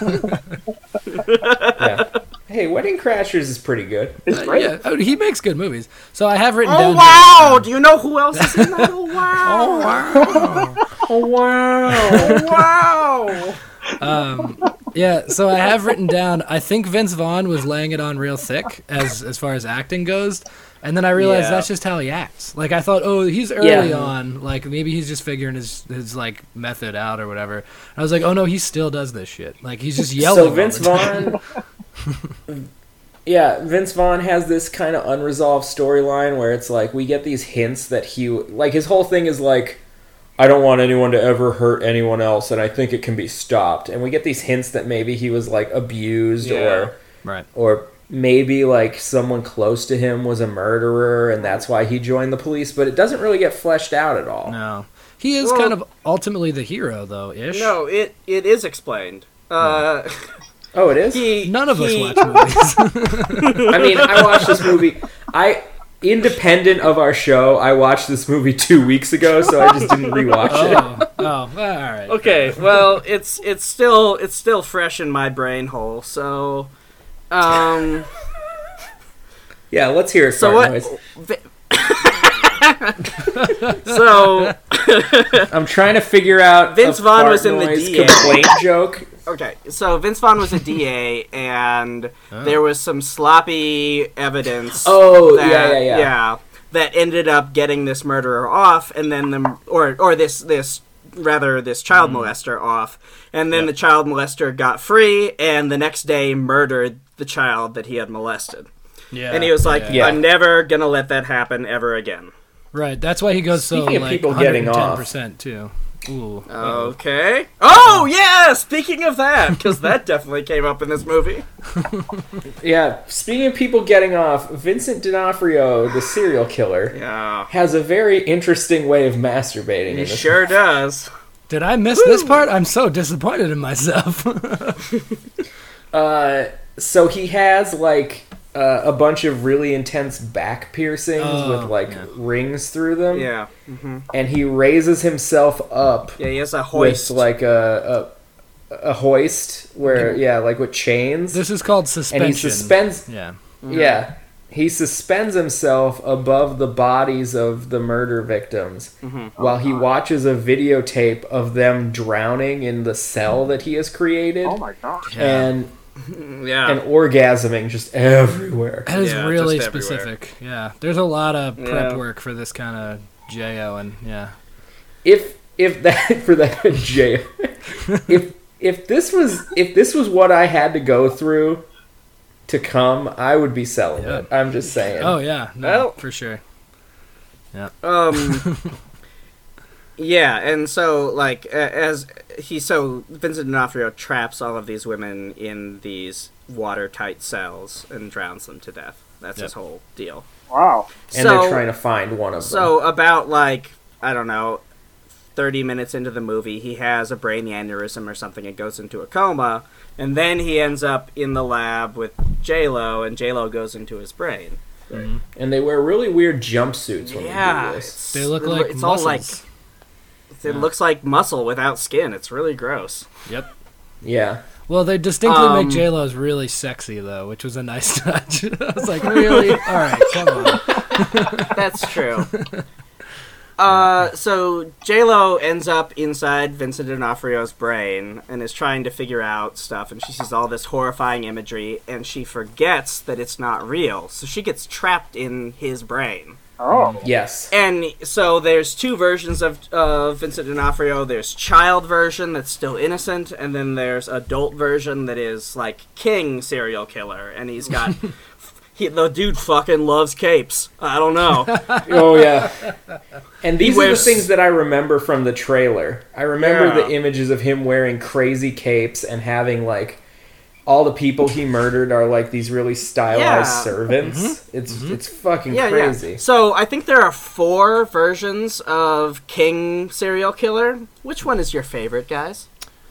Speaker 3: yeah. Hey, Wedding Crashers is pretty good.
Speaker 6: It's
Speaker 4: Uh,
Speaker 6: great.
Speaker 4: yeah, oh, he makes good movies. So I have written
Speaker 5: Oh
Speaker 4: down.
Speaker 5: wow! Do you know who else is in that? Oh wow!
Speaker 3: Oh wow!
Speaker 5: Oh wow!
Speaker 4: Um, yeah, so I have written down. I think Vince Vaughn was laying it on real thick as as far as acting goes, and then I realized
Speaker 5: Yeah.
Speaker 4: that's just how he acts. Like I thought, oh, he's early
Speaker 3: Yeah.
Speaker 4: on. Like maybe he's just figuring his his like method out or whatever. I was like, oh no, he still does this shit. Like he's just yelling.
Speaker 3: So
Speaker 4: all
Speaker 3: Vince
Speaker 4: the time.
Speaker 3: Vaughn. Yeah, Vince Vaughn has this kind of unresolved storyline where it's like we get these hints that he like his whole thing is like I don't want anyone to ever hurt anyone else and I think it can be stopped. And we get these hints that maybe he was like abused
Speaker 5: Yeah.
Speaker 3: or
Speaker 4: Right.
Speaker 3: or maybe like someone close to him was a murderer and that's why he joined the police, but it doesn't really get fleshed out at all.
Speaker 4: No, he is
Speaker 5: Well-
Speaker 4: kind of ultimately the hero though, ish.
Speaker 5: No, it it is explained. Uh,
Speaker 3: Oh, it is?
Speaker 5: he
Speaker 4: None of us
Speaker 5: he-
Speaker 4: watch movies.
Speaker 3: I mean, I watched this movie. I independent of our show, I watched this movie two weeks ago, so I just didn't rewatch it.
Speaker 4: oh, oh, all right.
Speaker 5: Okay, well, it's it's still it's still fresh in my brain hole. So, um,
Speaker 3: Yeah, let's hear it.
Speaker 5: so
Speaker 3: Fart
Speaker 5: what?
Speaker 3: Noise.
Speaker 5: So
Speaker 3: I'm trying to figure out.
Speaker 5: Vince
Speaker 3: a
Speaker 5: Vaughn
Speaker 3: fart
Speaker 5: was in the
Speaker 3: noise
Speaker 5: D A.
Speaker 3: complaint joke.
Speaker 5: okay, so Vince Vaughn was a D A, and there was some sloppy evidence.
Speaker 3: Oh,
Speaker 5: that,
Speaker 3: yeah, yeah, yeah.
Speaker 5: that ended up getting this murderer off, and then the or or this this rather this child molester off, and then the child molester got free, and the next day murdered the child that he had molested.
Speaker 4: Yeah,
Speaker 5: And he was like,
Speaker 3: Yeah.
Speaker 5: "I'm never gonna let that happen ever again."
Speaker 4: right. That's why he goes so
Speaker 3: Speaking of
Speaker 4: like
Speaker 3: people getting off.
Speaker 4: one hundred ten percent too. Ooh.
Speaker 5: Okay. Oh yeah. Speaking of that, because that definitely came up in this movie.
Speaker 3: Yeah, speaking of people getting off, Vincent D'Onofrio, the serial killer,
Speaker 5: Yeah.
Speaker 3: has a very interesting way of masturbating.
Speaker 5: He
Speaker 3: in this
Speaker 5: sure does.
Speaker 4: Did I miss this part? I'm so disappointed in myself.
Speaker 3: Uh, so he has like uh, a bunch of really intense back piercings
Speaker 4: Oh,
Speaker 3: with like
Speaker 4: yeah.
Speaker 3: rings through them.
Speaker 5: Yeah.
Speaker 3: And he raises himself up
Speaker 5: Yeah. He has a hoist.
Speaker 3: with like a, a a hoist where yeah, like with chains.
Speaker 4: This is called
Speaker 3: and
Speaker 4: suspension.
Speaker 3: he suspends.
Speaker 4: Yeah.
Speaker 3: Yeah, he suspends himself above the bodies of the murder victims while he watches a videotape of them drowning in the cell that he has created.
Speaker 6: Oh my gosh.
Speaker 3: And
Speaker 5: yeah.
Speaker 3: and orgasming just everywhere.
Speaker 4: That is
Speaker 5: Yeah,
Speaker 4: really
Speaker 5: just everywhere.
Speaker 4: specific. Yeah. There's a lot of prep
Speaker 5: Yeah.
Speaker 4: work for this kind of J O and yeah.
Speaker 3: If if that for that jail, if if this was if this was what I had to go through to come, I would be selling
Speaker 4: Yeah.
Speaker 3: it. I'm just saying.
Speaker 4: Oh yeah, no,
Speaker 5: Well-
Speaker 4: for sure.
Speaker 5: Um. Yeah, and so like a- as he so Vincent D'Onofrio traps all of these women in these watertight cells and drowns them to death. That's his
Speaker 4: Yep.
Speaker 5: whole deal.
Speaker 6: Wow.
Speaker 3: and
Speaker 5: so
Speaker 3: they're trying to find one of them.
Speaker 5: so about like I don't know, thirty minutes into the movie, he has a brain aneurysm or something and goes into a coma, and then he ends up in the lab with J Lo, and J Lo goes into his brain.
Speaker 3: And they wear really weird jumpsuits when
Speaker 5: Yeah,
Speaker 3: they do this.
Speaker 5: it's,
Speaker 4: They look
Speaker 5: it-
Speaker 4: like
Speaker 5: it's
Speaker 4: muscles.
Speaker 5: all like it looks like muscle without skin. It's really gross.
Speaker 4: Yep.
Speaker 3: Yeah.
Speaker 4: Well, they distinctly
Speaker 5: Um,
Speaker 4: make J Lo's really sexy though, which was a nice touch. I was like, really? All right, come on.
Speaker 5: That's true. Uh, so J-Lo ends up inside Vincent D'Onofrio's brain and is trying to figure out stuff, and she sees all this horrifying imagery, and she forgets that it's not real, so she gets trapped in his brain.
Speaker 6: Oh.
Speaker 3: Yes.
Speaker 5: And so there's two versions of uh, Vincent D'Onofrio. There's child version that's still innocent, and then there's adult version that is like king serial killer, and he's got... He, the dude fucking loves capes. I don't know.
Speaker 3: Oh, yeah. And these
Speaker 5: He
Speaker 3: are the
Speaker 5: wears-
Speaker 3: things that I remember from the trailer. I remember
Speaker 5: Yeah.
Speaker 3: the images of him wearing crazy capes and having, like, all the people he murdered are, like, these really stylized
Speaker 5: Yeah.
Speaker 3: servants. It's it's fucking
Speaker 5: Yeah,
Speaker 3: crazy.
Speaker 5: yeah. So I think there are four versions of King serial killer. Which one is your favorite, guys?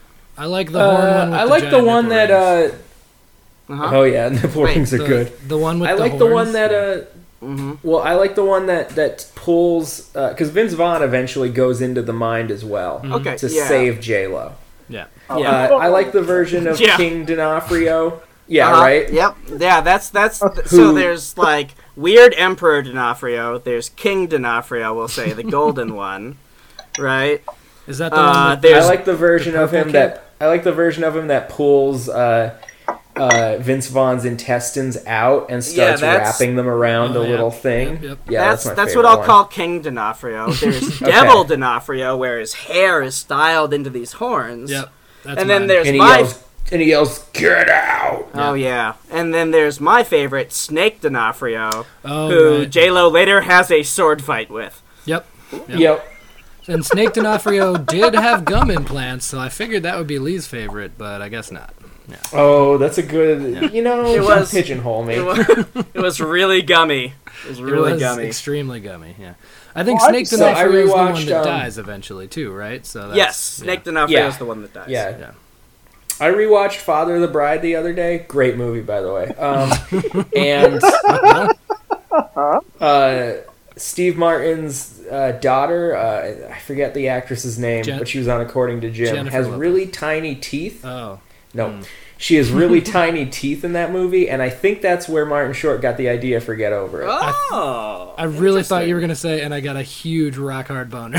Speaker 4: I like the horn
Speaker 3: Uh,
Speaker 4: one. With
Speaker 3: I
Speaker 4: the
Speaker 3: like the
Speaker 4: giant
Speaker 3: one
Speaker 4: nipple
Speaker 3: that...
Speaker 4: rings.
Speaker 3: Uh,
Speaker 5: Uh-huh.
Speaker 3: oh, yeah, nipple
Speaker 5: Wait,
Speaker 3: rings are
Speaker 4: the,
Speaker 3: good.
Speaker 4: The one with
Speaker 3: I
Speaker 4: the
Speaker 3: like the
Speaker 4: horns.
Speaker 3: one that... Uh,
Speaker 5: Mm-hmm.
Speaker 3: Well, I like the one that, that pulls... Because Vince Vaughn eventually goes into the mind as well
Speaker 5: Okay,
Speaker 3: to
Speaker 5: yeah.
Speaker 3: save J-Lo.
Speaker 4: Yeah.
Speaker 5: Yeah.
Speaker 3: Uh, I like the version of
Speaker 5: Yeah.
Speaker 3: King D'Onofrio. Yeah,
Speaker 5: Uh-huh.
Speaker 3: right?
Speaker 5: Yep. Yeah, that's that's so
Speaker 3: Who-
Speaker 5: there's like weird Emperor D'Onofrio, there's King D'Onofrio, we'll say, the golden one. Right?
Speaker 4: Is that the
Speaker 5: Uh,
Speaker 4: one? With,
Speaker 5: there's-
Speaker 3: I like the version
Speaker 4: the
Speaker 3: of him
Speaker 4: purple
Speaker 3: that... I like the version of him that pulls uh, uh, Vince Vaughn's intestines out and
Speaker 5: Yeah,
Speaker 3: starts
Speaker 5: that's-
Speaker 3: wrapping them around
Speaker 4: Oh,
Speaker 3: a
Speaker 4: yeah.
Speaker 3: little thing.
Speaker 4: Yep, yep.
Speaker 3: Yeah,
Speaker 5: that's
Speaker 3: that's,
Speaker 5: that's,
Speaker 3: my
Speaker 5: what I'll
Speaker 3: favorite
Speaker 5: call King D'Onofrio. There's Devil D'Onofrio, where his hair is styled into these horns.
Speaker 4: Yep. That's
Speaker 5: And then
Speaker 4: mine.
Speaker 5: there's
Speaker 3: And he
Speaker 5: my
Speaker 3: yells, and he yells, "Get out!"
Speaker 5: oh yeah, and then there's my favorite, Snake D'Onofrio,
Speaker 4: Oh,
Speaker 5: who
Speaker 4: right.
Speaker 5: J Lo later has a sword fight with.
Speaker 4: Yep. Yep.
Speaker 3: Yep.
Speaker 4: And Snake D'Onofrio did have gum implants, so I figured that would be Lee's favorite, but I guess not.
Speaker 3: Oh, that's a good... You know,
Speaker 5: It
Speaker 3: don't
Speaker 5: was-
Speaker 3: pigeonhole me.
Speaker 5: It was, it was really gummy. It was really
Speaker 4: it was
Speaker 5: gummy.
Speaker 4: extremely gummy, yeah. I think
Speaker 6: Well, I-
Speaker 4: Snake
Speaker 3: so I
Speaker 4: D'Onofrio is the one
Speaker 3: rewatched,
Speaker 4: that
Speaker 3: um,
Speaker 4: dies eventually, too, right? So that's,
Speaker 5: Yes, Snake
Speaker 4: yeah.
Speaker 5: D'Onofrio
Speaker 3: Yeah.
Speaker 5: is the one that dies.
Speaker 3: Yeah.
Speaker 4: Yeah.
Speaker 3: I rewatched Father of the Bride the other day. Great movie, by the way. Um, and uh, Steve Martin's uh, daughter, uh, I forget the actress's name,
Speaker 4: Jen-
Speaker 3: but she was on According to Jim,
Speaker 4: Jennifer
Speaker 3: has
Speaker 4: Lopez.
Speaker 3: really tiny teeth.
Speaker 4: Oh.
Speaker 3: No, she has really tiny teeth in that movie, and I think that's where Martin Short got the idea for Get Over It.
Speaker 5: Oh,
Speaker 4: I really thought you
Speaker 5: interesting.
Speaker 4: were going to say, and I got a huge rock hard boner.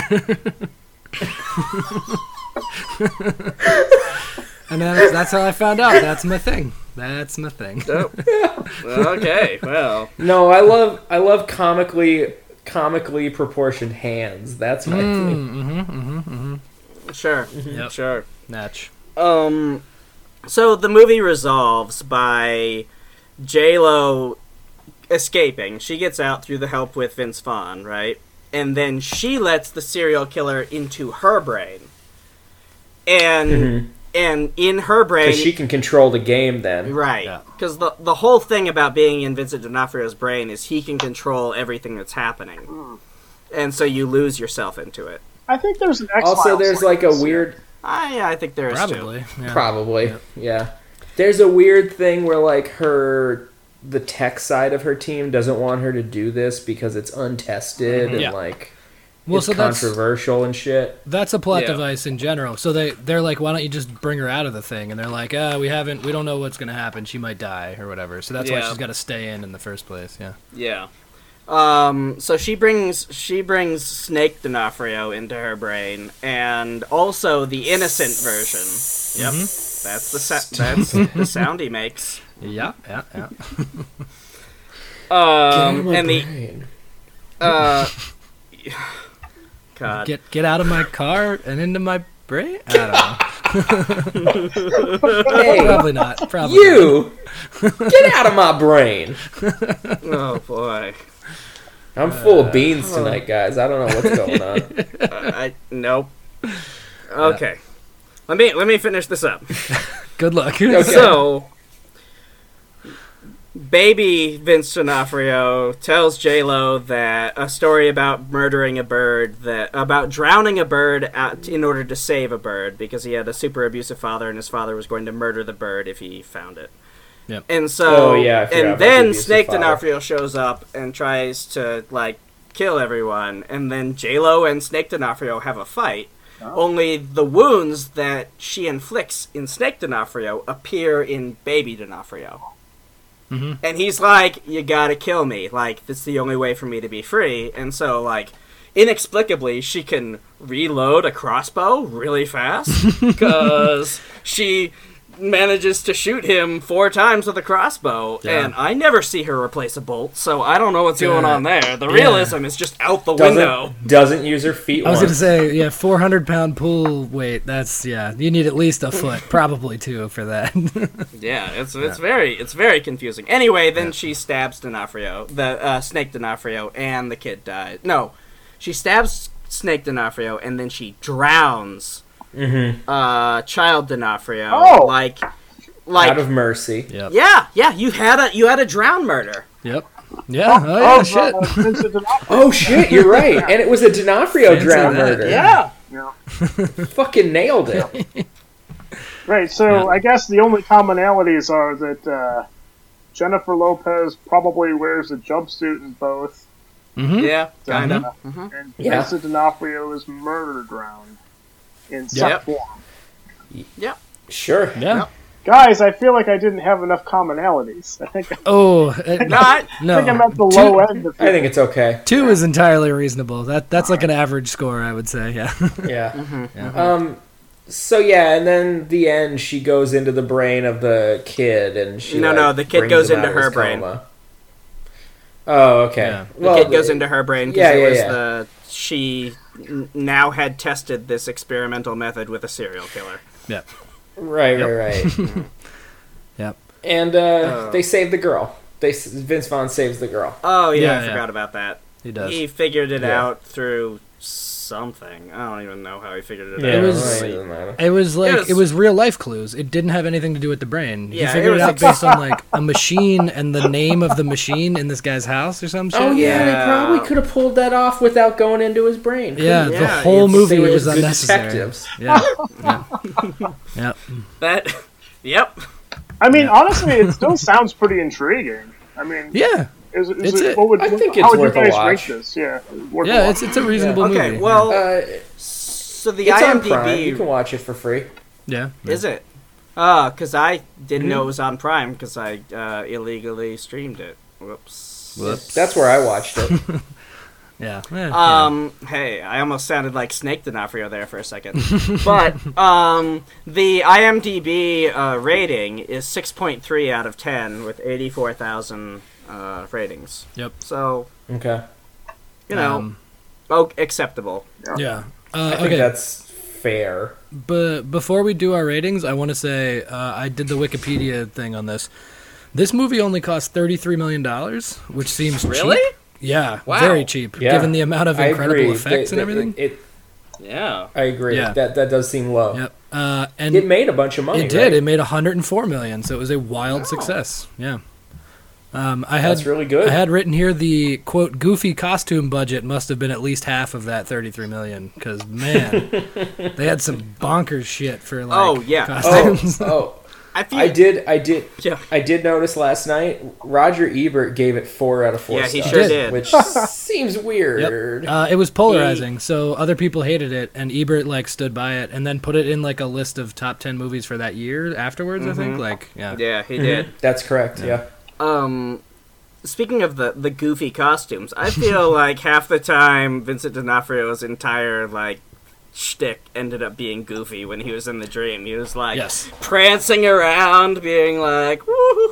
Speaker 4: And then that's how I found out. That's my thing. That's my thing.
Speaker 5: Okay, well.
Speaker 3: No, I love I love comically comically proportioned hands. That's my thing.
Speaker 4: Mm-hmm.
Speaker 5: Sure,
Speaker 4: Yep.
Speaker 5: sure.
Speaker 4: Natch.
Speaker 5: Um, so the movie resolves by J-Lo escaping. She gets out through the help with Vince Vaughn, right? And then she lets the serial killer into her brain. And
Speaker 3: Mhm.
Speaker 5: and in her brain...
Speaker 3: Because she can control the game then.
Speaker 5: Right.
Speaker 4: Yeah.
Speaker 5: Because the, the whole thing about being in Vincent D'Onofrio's brain is he can control everything that's happening. And so you lose yourself into it.
Speaker 6: I think there's an X
Speaker 3: Also, there's like a weird...
Speaker 5: I, I think there is too.
Speaker 4: Probably. Yeah.
Speaker 3: Probably,
Speaker 4: Yeah.
Speaker 3: yeah. There's a weird thing where like her... The tech side of her team doesn't want her to do this because it's untested and
Speaker 4: Yeah.
Speaker 3: like...
Speaker 4: Well,
Speaker 3: it's
Speaker 4: so that's
Speaker 3: controversial and shit.
Speaker 4: that's a plot
Speaker 5: Yeah.
Speaker 4: device in general. So they they're like, why don't you just bring her out of the thing? And they're like, ah, we haven't, we don't know what's gonna happen. She might die or whatever. So that's why
Speaker 5: Yeah.
Speaker 4: she's got to stay in in the first place. Yeah.
Speaker 5: Yeah. Um, so she brings she brings Snake D'Onofrio into her brain, and also the innocent version. Yep, that's the sa- that's the sound he makes.
Speaker 4: Yeah. Yeah. Yeah.
Speaker 5: Um, and the
Speaker 3: Brain.
Speaker 5: uh, God,
Speaker 4: Get get out of my car and into my brain. I don't know.
Speaker 3: Hey,
Speaker 4: Probably not. Probably
Speaker 3: you! Get out of my brain!
Speaker 5: oh boy,
Speaker 3: I'm full of beans tonight, guys. I don't know what's going on.
Speaker 5: uh, I nope. Okay, let me let me finish this up.
Speaker 4: not. Good luck.
Speaker 3: Okay.
Speaker 5: So, baby Vince D'Onofrio tells J-Lo that a story about murdering a bird, that about drowning a bird out in order to save a bird, because he had a super abusive father and his father was going to murder the bird if he found it.
Speaker 4: Yep.
Speaker 5: And so,
Speaker 3: Oh, yeah, I forgot
Speaker 5: and
Speaker 3: about the
Speaker 5: then
Speaker 3: abusive
Speaker 5: Snake
Speaker 3: father.
Speaker 5: D'Onofrio shows up and tries to, like, kill everyone, and then J-Lo and Snake D'Onofrio have a fight. Only the wounds that she inflicts in Snake D'Onofrio appear in Baby D'Onofrio.
Speaker 4: Mhm.
Speaker 5: And he's like, you gotta kill me. Like, that's the only way for me to be free. And so, like, inexplicably, she can reload a crossbow really fast because she manages to shoot him four times with a crossbow,
Speaker 4: Yeah.
Speaker 5: and I never see her replace a bolt, so I don't know what's going
Speaker 4: Yeah.
Speaker 5: on there. The
Speaker 4: Yeah.
Speaker 5: realism is just out the
Speaker 3: Doesn't
Speaker 5: window.
Speaker 3: doesn't use her feet.
Speaker 4: I was
Speaker 3: once.
Speaker 4: gonna say, yeah, four hundred pound pull weight. That's yeah. You need at least a foot, probably two, for that.
Speaker 5: Yeah, it's it's very it's very confusing. Anyway, then she stabs D'Onofrio, the uh, Snake D'Onofrio, and the kid dies. No, she stabs Snake D'Onofrio, and then she drowns
Speaker 3: Mhm.
Speaker 5: uh, Child D'Onofrio.
Speaker 6: Oh!
Speaker 5: like like
Speaker 3: out of mercy.
Speaker 4: Yep.
Speaker 5: yeah, yeah. You had a you had a drown murder.
Speaker 4: Yep. Yeah. Oh yeah.
Speaker 6: Oh,
Speaker 4: Shit.
Speaker 6: uh, Vincent D'Onofrio.
Speaker 3: Oh shit, you're right. And it was a D'Onofrio
Speaker 4: Fancy
Speaker 3: drown
Speaker 4: that.
Speaker 3: murder.
Speaker 5: Yeah.
Speaker 6: Yeah.
Speaker 3: Fucking nailed it.
Speaker 6: Right, so
Speaker 4: Yeah.
Speaker 6: I guess the only commonalities are that uh, Jennifer Lopez probably wears a jumpsuit in both,
Speaker 4: Mm-hmm.
Speaker 5: Yeah, kind of.
Speaker 6: and
Speaker 3: Yeah.
Speaker 6: Vincent D'Onofrio is murder drowned in some
Speaker 5: Yep.
Speaker 6: form.
Speaker 5: Yep.
Speaker 3: Sure.
Speaker 4: Yeah.
Speaker 5: Yep.
Speaker 6: Guys, I feel like I didn't have enough commonalities. I think, I
Speaker 4: Oh uh,
Speaker 5: Not.
Speaker 4: no.
Speaker 6: think I'm at the
Speaker 4: Two-
Speaker 6: low end of
Speaker 3: I think it's okay.
Speaker 4: Two is entirely reasonable. That that's like an average score, I would say. Yeah.
Speaker 3: Yeah.
Speaker 4: Yeah.
Speaker 3: Um. So yeah, and then the end, she goes into the brain of the kid, and she
Speaker 5: No,
Speaker 3: like,
Speaker 5: no, the kid
Speaker 3: brings
Speaker 5: goes
Speaker 3: him
Speaker 5: into
Speaker 3: out of
Speaker 5: her
Speaker 3: his
Speaker 5: brain.
Speaker 3: coma. Oh, okay.
Speaker 4: Yeah.
Speaker 5: The
Speaker 3: Well,
Speaker 5: kid goes into her brain because
Speaker 3: yeah,
Speaker 5: it
Speaker 3: yeah,
Speaker 5: was
Speaker 3: yeah.
Speaker 5: the she n- now had tested this experimental method with a serial killer.
Speaker 4: Yep.
Speaker 3: Right,
Speaker 4: Yep.
Speaker 3: right, right.
Speaker 4: Yep.
Speaker 3: And uh,
Speaker 5: Uh.
Speaker 3: they save the girl. They s- Vince Vaughn saves the girl.
Speaker 5: Oh yeah,
Speaker 4: Yeah,
Speaker 5: I
Speaker 4: yeah.
Speaker 5: forgot about that.
Speaker 4: He does.
Speaker 5: He figured it
Speaker 3: Yeah.
Speaker 5: out through something. I don't even know how he figured it
Speaker 3: Yeah,
Speaker 5: out.
Speaker 4: was-
Speaker 3: right, doesn't matter.
Speaker 4: It was like
Speaker 5: It
Speaker 4: it
Speaker 5: was-
Speaker 4: was, real life clues. It didn't have anything to do with the brain.
Speaker 5: Yeah,
Speaker 4: he
Speaker 5: it
Speaker 4: figured it,
Speaker 5: was
Speaker 4: out
Speaker 5: like-
Speaker 4: based on like a machine and the name of the machine in this guy's house or some shit.
Speaker 3: Oh yeah,
Speaker 5: Yeah.
Speaker 3: they probably could have pulled that off without going into his brain.
Speaker 4: Yeah, the
Speaker 5: Yeah,
Speaker 4: whole
Speaker 5: it's-
Speaker 4: movie
Speaker 3: they were
Speaker 4: was
Speaker 3: good
Speaker 4: unnecessary.
Speaker 3: detectives.
Speaker 4: Yeah. yeah. Yep.
Speaker 5: That. Yep.
Speaker 6: I mean, honestly, it still sounds pretty intriguing. I mean,
Speaker 4: Yeah.
Speaker 6: is, is
Speaker 4: It's
Speaker 6: it,
Speaker 4: it.
Speaker 6: what would,
Speaker 3: I think
Speaker 6: how
Speaker 3: it's
Speaker 6: would
Speaker 3: worth a
Speaker 6: you guys
Speaker 3: watch.
Speaker 6: rate this? Yeah, worth a
Speaker 4: Yeah,
Speaker 6: watch.
Speaker 4: it's it's a reasonable
Speaker 5: Okay.
Speaker 4: movie.
Speaker 5: Well,
Speaker 3: Uh,
Speaker 5: so the
Speaker 3: it's on Prime.
Speaker 5: IMDb
Speaker 3: You can watch it for free.
Speaker 4: yeah.
Speaker 5: is it? Oh, because I didn't
Speaker 3: Mm-hmm.
Speaker 5: know it was on Prime because I uh, illegally streamed it. Whoops.
Speaker 4: Whoops.
Speaker 3: That's where I watched it.
Speaker 4: Yeah. Eh, yeah.
Speaker 5: Um, hey, I almost sounded like Snake D'Onofrio there for a second. But, um, the IMDb uh, rating is six point three out of ten with eighty-four thousand uh, ratings.
Speaker 4: Yep.
Speaker 5: So,
Speaker 3: Okay.
Speaker 5: you know,
Speaker 4: Um,
Speaker 5: oh, acceptable.
Speaker 4: Yeah.
Speaker 3: I
Speaker 4: Uh,
Speaker 3: think
Speaker 4: okay.
Speaker 3: that's fair.
Speaker 4: But before we do our ratings, I want to say uh, I did the Wikipedia thing on this. This movie only cost thirty-three million dollars, which seems
Speaker 5: Really?
Speaker 4: cheap. Yeah,
Speaker 5: Wow.
Speaker 4: very cheap,
Speaker 3: Yeah.
Speaker 4: given the amount of
Speaker 3: I
Speaker 4: incredible
Speaker 3: agree.
Speaker 4: effects
Speaker 3: They-
Speaker 4: and
Speaker 3: they-
Speaker 4: everything.
Speaker 3: It,
Speaker 5: Yeah.
Speaker 3: I agree.
Speaker 4: Yeah.
Speaker 3: That that does seem low.
Speaker 4: Yep. Uh, and
Speaker 3: It made a bunch of money.
Speaker 4: it did.
Speaker 3: Right?
Speaker 4: It made one hundred four million, so it was a wild success. Yeah. Um, I had
Speaker 3: That's really good.
Speaker 4: I had written here the quote goofy costume budget must have been at least half of that thirty-three million because man, they had some bonkers shit for like
Speaker 5: Oh, yeah.
Speaker 4: costumes.
Speaker 3: Oh, oh,
Speaker 5: I feel
Speaker 3: I did, I did,
Speaker 5: Yeah.
Speaker 3: I did notice last night. Roger Ebert gave it four out of four.
Speaker 5: Yeah, he
Speaker 3: stars,
Speaker 5: sure did.
Speaker 3: which seems weird.
Speaker 4: Uh, it was polarizing, so other people hated it, and Ebert like stood by it, and then put it in like a list of top ten movies for that year afterwards. I think, like, yeah,
Speaker 5: Yeah, he
Speaker 3: Mhm.
Speaker 5: did.
Speaker 3: That's correct. Yeah.
Speaker 5: Um, speaking of the the goofy costumes, I feel like half the time Vincent D'Onofrio's entire like shtick ended up being goofy when he was in the dream. He was like
Speaker 4: Yes.
Speaker 5: prancing around, being like,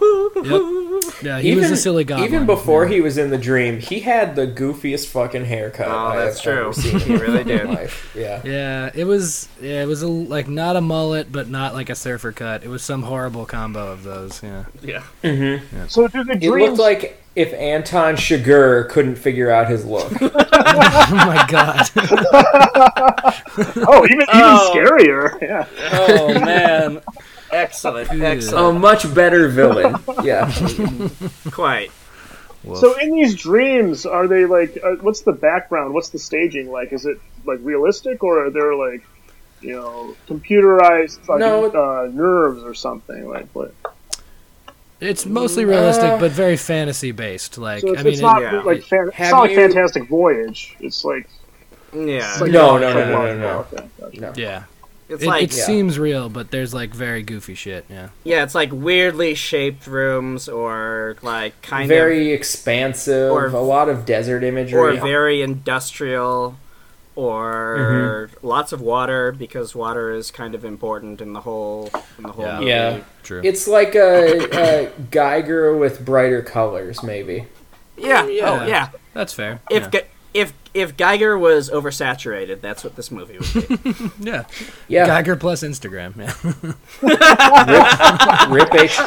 Speaker 5: woo.
Speaker 4: yeah, he was a silly goblin.
Speaker 3: Even before
Speaker 4: yeah.
Speaker 3: he was in the dream, he had the goofiest fucking haircut.
Speaker 5: Oh,
Speaker 3: I
Speaker 5: that's
Speaker 3: have ever
Speaker 5: true.
Speaker 3: seen
Speaker 5: He really
Speaker 3: in my
Speaker 5: did.
Speaker 3: life. Yeah.
Speaker 4: Yeah, it was. Yeah, it was a, like not a mullet, but not like a surfer cut. It was some horrible combo of those. Yeah.
Speaker 5: Yeah.
Speaker 6: So do the
Speaker 3: It
Speaker 6: dreams?
Speaker 3: looked like if Anton Chigurh couldn't figure out his look.
Speaker 4: Oh my god.
Speaker 6: oh, even even
Speaker 5: Oh.
Speaker 6: scarier. Yeah.
Speaker 5: Oh man. Excellent.
Speaker 3: A
Speaker 5: Excellent.
Speaker 3: much better villain. Yeah.
Speaker 5: Quite.
Speaker 6: So in these dreams, are they like? Uh, what's the background? What's the staging like? Is it like realistic, or are there like, you know, computerized like,
Speaker 3: No.
Speaker 6: uh, nerves or something like what?
Speaker 4: It's mostly realistic,
Speaker 3: Uh,
Speaker 4: but very fantasy based. Like,
Speaker 6: So it's,
Speaker 4: I mean,
Speaker 6: it's not
Speaker 5: yeah.
Speaker 6: like fan- it's
Speaker 3: Have
Speaker 6: not like
Speaker 3: you-
Speaker 6: Fantastic Voyage. It's like,
Speaker 5: Yeah.
Speaker 6: it's like
Speaker 3: No,
Speaker 6: oh,
Speaker 3: no,
Speaker 6: it's like,
Speaker 3: no, no,
Speaker 6: oh,
Speaker 3: no.
Speaker 6: okay, gotcha.
Speaker 3: No.
Speaker 4: it, yeah.
Speaker 5: It's
Speaker 4: It,
Speaker 5: like
Speaker 4: it
Speaker 3: Yeah.
Speaker 4: seems real, but there's like very goofy shit. Yeah.
Speaker 5: yeah, it's like weirdly shaped rooms or like kind
Speaker 3: Very expansive,
Speaker 5: or-
Speaker 3: a lot of desert
Speaker 5: of
Speaker 3: imagery.
Speaker 5: or very industrial or
Speaker 3: Mm-hmm.
Speaker 5: lots of water because water is kind of important in the whole in the whole
Speaker 4: Yeah.
Speaker 5: movie.
Speaker 3: Yeah.
Speaker 4: True.
Speaker 3: It's like a, a Geiger with brighter colors, maybe.
Speaker 5: Yeah.
Speaker 4: Yeah.
Speaker 5: Oh yeah.
Speaker 4: That's fair.
Speaker 5: If
Speaker 4: yeah.
Speaker 5: Ge- if if Geiger was oversaturated, that's what this movie would be.
Speaker 4: yeah.
Speaker 3: Yeah,
Speaker 4: Geiger plus Instagram. Yeah.
Speaker 3: Rip H,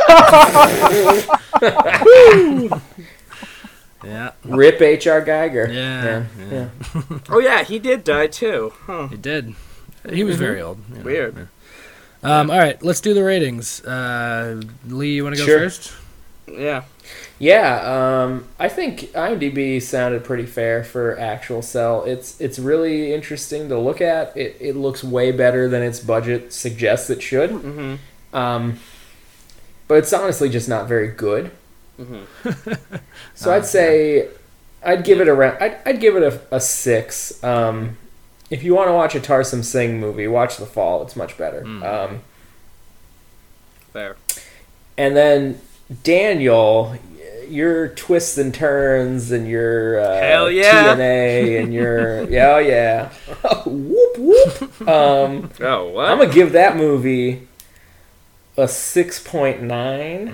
Speaker 4: yeah.
Speaker 3: Rip H R Geiger.
Speaker 4: Yeah. Yeah.
Speaker 5: Oh yeah, he did die too. Huh.
Speaker 4: He did. He was very old. you know.
Speaker 5: Weird.
Speaker 4: Yeah. Um, all right, let's do the ratings. Uh, Lee, you want to go
Speaker 3: Sure.
Speaker 4: first?
Speaker 5: Yeah.
Speaker 3: Yeah, um, I think IMDb sounded pretty fair for Actual Cell. It's it's really interesting to look at. It it looks way better than its budget suggests it should.
Speaker 5: Mm-hmm.
Speaker 3: Um, but it's honestly just not very good.
Speaker 5: Mm-hmm.
Speaker 3: So I'd say I'd give it around. I'd, I'd give it a, a six. Um, if you want to watch a Tarsum Singh movie, watch The Fall. It's much better. Um,
Speaker 5: Fair.
Speaker 3: and then Daniel, your twists and turns and your uh,
Speaker 5: Hell yeah.
Speaker 3: T N A and your yeah oh yeah whoop whoop. Um,
Speaker 5: Oh what?
Speaker 3: I'm gonna give that movie a six point nine.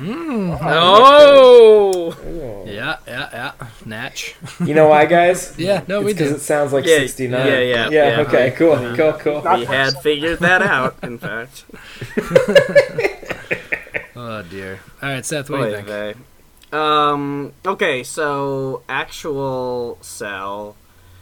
Speaker 5: Oh.
Speaker 4: Yeah, yeah, yeah. Natch.
Speaker 3: You know why, guys?
Speaker 4: Yeah, no, we
Speaker 3: because
Speaker 4: do.
Speaker 3: it sounds like
Speaker 5: Yeah,
Speaker 3: sixty-nine.
Speaker 5: yeah, yeah,
Speaker 3: yeah.
Speaker 5: yeah.
Speaker 3: Okay, cool, cool, cool.
Speaker 5: We had figured that out. In fact.
Speaker 4: Oh dear. All right, Seth, what do you
Speaker 5: Oy
Speaker 4: think?
Speaker 5: vey. Um. Okay, so actual Cell.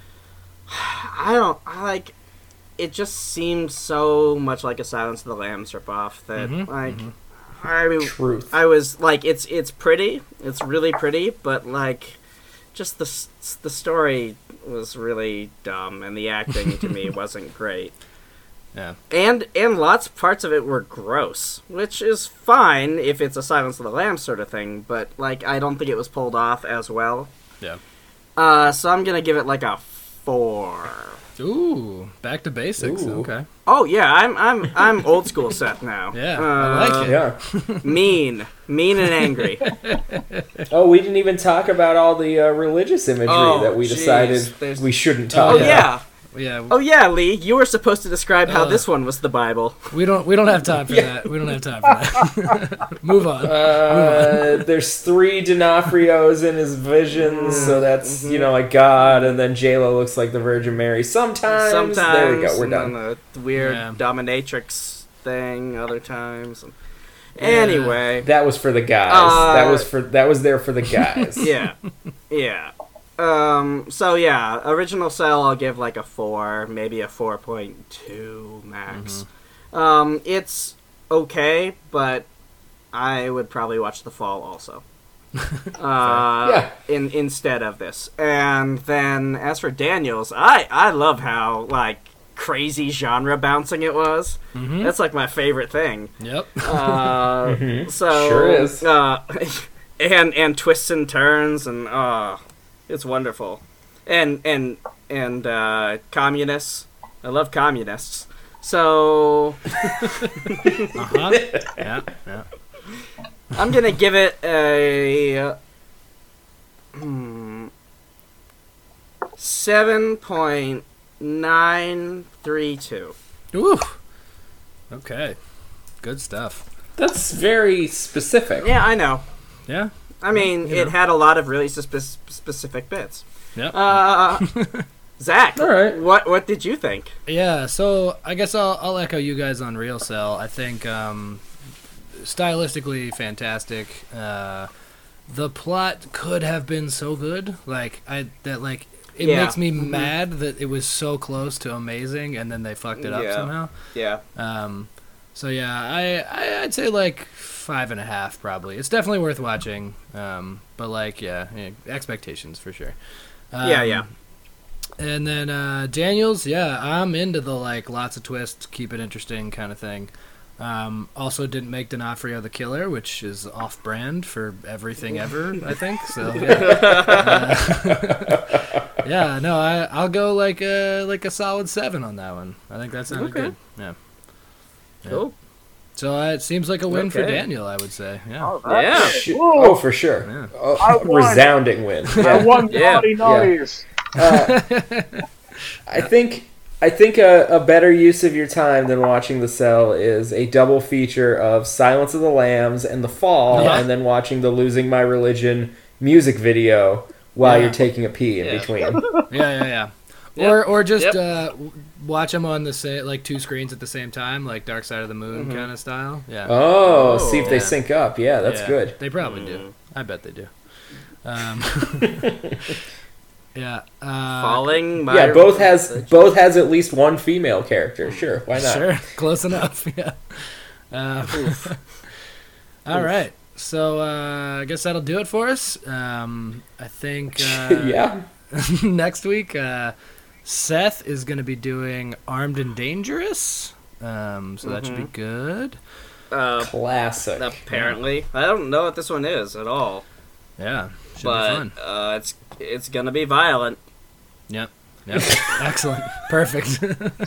Speaker 5: I don't. I like. It just seemed so much like a Silence of the Lambs ripoff that
Speaker 4: Mhm,
Speaker 5: like. I mean,
Speaker 3: Truth.
Speaker 5: I was like, it's it's pretty, it's really pretty, but like, just the s- the story was really dumb, and the acting to me wasn't great.
Speaker 4: Yeah.
Speaker 5: And and lots of parts of it were gross, which is fine if it's a Silence of the Lambs sort of thing, but like I don't think it was pulled off as well.
Speaker 4: Yeah.
Speaker 5: Uh, so I'm gonna give it like a four.
Speaker 4: Ooh, back to basics.
Speaker 3: Ooh.
Speaker 4: Okay.
Speaker 5: Oh yeah, I'm I'm I'm old school Seth now.
Speaker 4: Yeah,
Speaker 5: Uh,
Speaker 4: I like it.
Speaker 3: Yeah.
Speaker 5: Mean, mean and angry.
Speaker 3: Oh, we didn't even talk about all the uh, religious imagery
Speaker 5: Oh,
Speaker 3: that we
Speaker 5: jeez.
Speaker 3: decided
Speaker 5: There's-
Speaker 3: we shouldn't talk
Speaker 5: Oh
Speaker 3: about.
Speaker 5: yeah.
Speaker 4: Yeah.
Speaker 5: Oh yeah, Lee, you were supposed to describe how
Speaker 4: Uh.
Speaker 5: this one was the Bible.
Speaker 4: We don't. We don't have time for that. We don't have time for that. Move on.
Speaker 3: Uh, there's three D'Onofrios in his visions, so that's you know like God, and then J Lo looks like the Virgin Mary. Sometimes,
Speaker 5: Sometimes
Speaker 3: there we go, we're
Speaker 5: and
Speaker 3: done.
Speaker 5: then the weird
Speaker 4: Yeah.
Speaker 5: dominatrix thing. Other times. Anyway,
Speaker 3: That was for the guys.
Speaker 5: Uh,
Speaker 3: that was for that was there for the guys.
Speaker 5: yeah, yeah. Um. So yeah, original Cell I'll give like a four, maybe a four point two max. Um, it's okay, but I would probably watch The Fall also. uh,
Speaker 3: Yeah.
Speaker 5: In instead of this, and then as for Daniels, I I love how like crazy genre bouncing it was.
Speaker 4: Mhm.
Speaker 5: That's like my favorite thing.
Speaker 4: Yep.
Speaker 5: Uh,
Speaker 3: Mhm.
Speaker 5: So
Speaker 3: Sure is.
Speaker 5: Uh, and and twists and turns and uh, it's wonderful. And and and uh, communists. I love communists. So
Speaker 4: Uh huh. Yeah. Yeah.
Speaker 5: I'm gonna give it a hmm, seven point nine three two.
Speaker 4: Ooh. Okay. Good stuff.
Speaker 3: That's very specific.
Speaker 5: Yeah, I know.
Speaker 4: Yeah.
Speaker 5: I mean,
Speaker 4: You
Speaker 5: it
Speaker 4: know.
Speaker 5: had a lot of really spe- specific bits.
Speaker 4: Yep.
Speaker 5: Uh, Zach,
Speaker 3: All right.
Speaker 5: what what did you think?
Speaker 4: Yeah, so I guess I'll, I'll echo you guys on Real Cell. I think um, stylistically fantastic. Uh, the plot could have been so good, like I that like it
Speaker 5: Yeah.
Speaker 4: makes me
Speaker 5: Mhm.
Speaker 4: mad that it was so close to amazing, and then they fucked it up
Speaker 5: Yeah.
Speaker 4: somehow.
Speaker 5: Yeah.
Speaker 4: Um, so yeah, I, I I'd say like five and a half probably. It's definitely worth watching. Um, but like yeah, yeah expectations for sure. Um,
Speaker 5: Yeah, yeah.
Speaker 4: And then uh, Daniels, yeah, I'm into the like lots of twists, keep it interesting kind of thing. Um, also didn't make D'Onofrio the killer, which is off-brand for everything ever, I think. So yeah, Uh, yeah no, I I'll go like a like a solid seven on that one. I think that sounded
Speaker 5: Okay.
Speaker 4: good. Yeah.
Speaker 5: Cool.
Speaker 4: So uh, it seems like a win for
Speaker 5: Okay.
Speaker 4: Daniel, I would say. Yeah.
Speaker 6: All right.
Speaker 5: Yeah.
Speaker 3: Sh-
Speaker 6: Ooh.
Speaker 3: Oh, for sure.
Speaker 4: Yeah.
Speaker 3: Oh,
Speaker 6: I won.
Speaker 3: resounding win.
Speaker 6: I
Speaker 3: Yeah.
Speaker 6: won
Speaker 5: Yeah.
Speaker 6: naughty naughties.
Speaker 3: Uh, I think I think a, a better use of your time than watching The Cell is a double feature of Silence of the Lambs and The Fall,
Speaker 4: Yeah.
Speaker 3: and then watching the Losing My Religion music video while
Speaker 4: Yeah.
Speaker 3: you're taking a pee in
Speaker 5: Yeah.
Speaker 3: between.
Speaker 4: Yeah, yeah, yeah.
Speaker 5: Yep.
Speaker 4: Or or just
Speaker 5: Yep.
Speaker 4: uh, w- watch them on the sa- like two screens at the same time, like Dark Side of the Moon
Speaker 5: Mm-hmm.
Speaker 4: kind of style. Yeah.
Speaker 3: Oh,
Speaker 5: Oh,
Speaker 3: see if they
Speaker 4: yeah.
Speaker 3: sync up. Yeah, that's
Speaker 4: Yeah.
Speaker 3: good.
Speaker 4: They probably
Speaker 5: Mm.
Speaker 4: do. I bet they do. Um, yeah. Uh,
Speaker 5: Falling. My
Speaker 3: Yeah, both has both has at least one female character. Sure, why not?
Speaker 4: Sure, close enough. Yeah. Uh, all right. So uh, I guess that'll do it for us. Um, I think uh,
Speaker 3: Yeah.
Speaker 4: next week uh, Seth is going to be doing Armed and Dangerous. Um, so that should be good.
Speaker 5: Uh,
Speaker 3: Classic.
Speaker 5: apparently, I don't know what this one is at all,
Speaker 4: Yeah, should
Speaker 5: but
Speaker 4: be fun.
Speaker 5: uh, it's it's gonna be violent.
Speaker 4: Yep. Yep. Excellent. Perfect.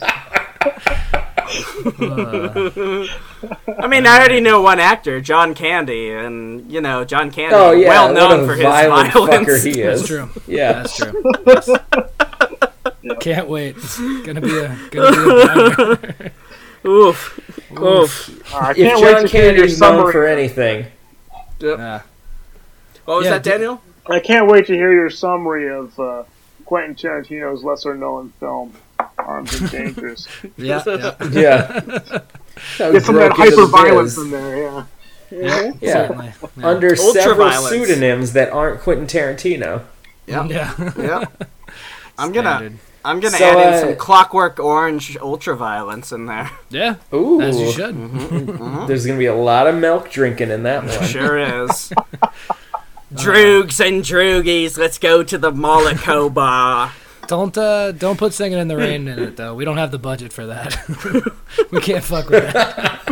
Speaker 5: I mean, I already know one actor, John Candy, and you know, John Candy,
Speaker 3: Oh yeah,
Speaker 5: well
Speaker 3: what
Speaker 5: known
Speaker 3: a
Speaker 5: for his
Speaker 3: violent
Speaker 5: violence.
Speaker 3: fucker he is.
Speaker 4: That's true.
Speaker 3: Yeah.
Speaker 4: That's true. Yes. Can't wait. It's gonna be a gonna be a banger.
Speaker 5: Oof, oof.
Speaker 6: Uh, I
Speaker 3: If
Speaker 6: can't wait
Speaker 3: John
Speaker 6: to hear your
Speaker 3: Candy's known
Speaker 6: summary.
Speaker 3: for anything,
Speaker 4: Yeah.
Speaker 5: What was
Speaker 4: Yeah,
Speaker 5: that,
Speaker 4: d-
Speaker 5: Daniel?
Speaker 6: I can't wait to hear your summary of uh, Quentin Tarantino's lesser-known film, Armed and Dangerous.
Speaker 4: Yeah. Yeah.
Speaker 3: yeah.
Speaker 6: Get some of that hyper-violence in there, yeah.
Speaker 4: Yeah.
Speaker 3: Yeah.
Speaker 4: Certainly. Yeah.
Speaker 3: Under several
Speaker 5: Ultraviolence.
Speaker 3: pseudonyms that aren't Quentin Tarantino.
Speaker 5: Yeah,
Speaker 4: Yeah.
Speaker 5: yeah. I'm gonna,
Speaker 4: Standard.
Speaker 5: I'm gonna
Speaker 3: So,
Speaker 5: add in
Speaker 3: uh,
Speaker 5: some Clockwork Orange ultraviolence in there.
Speaker 4: Yeah.
Speaker 3: Ooh,
Speaker 4: As you should.
Speaker 3: there's gonna be a lot of milk drinking in that one.
Speaker 5: Sure is. Droogs and droogies, let's go to the Moloko bar.
Speaker 4: Don't uh, don't put Singing in the Rain in it though. We don't have the budget for that. We can't fuck with that.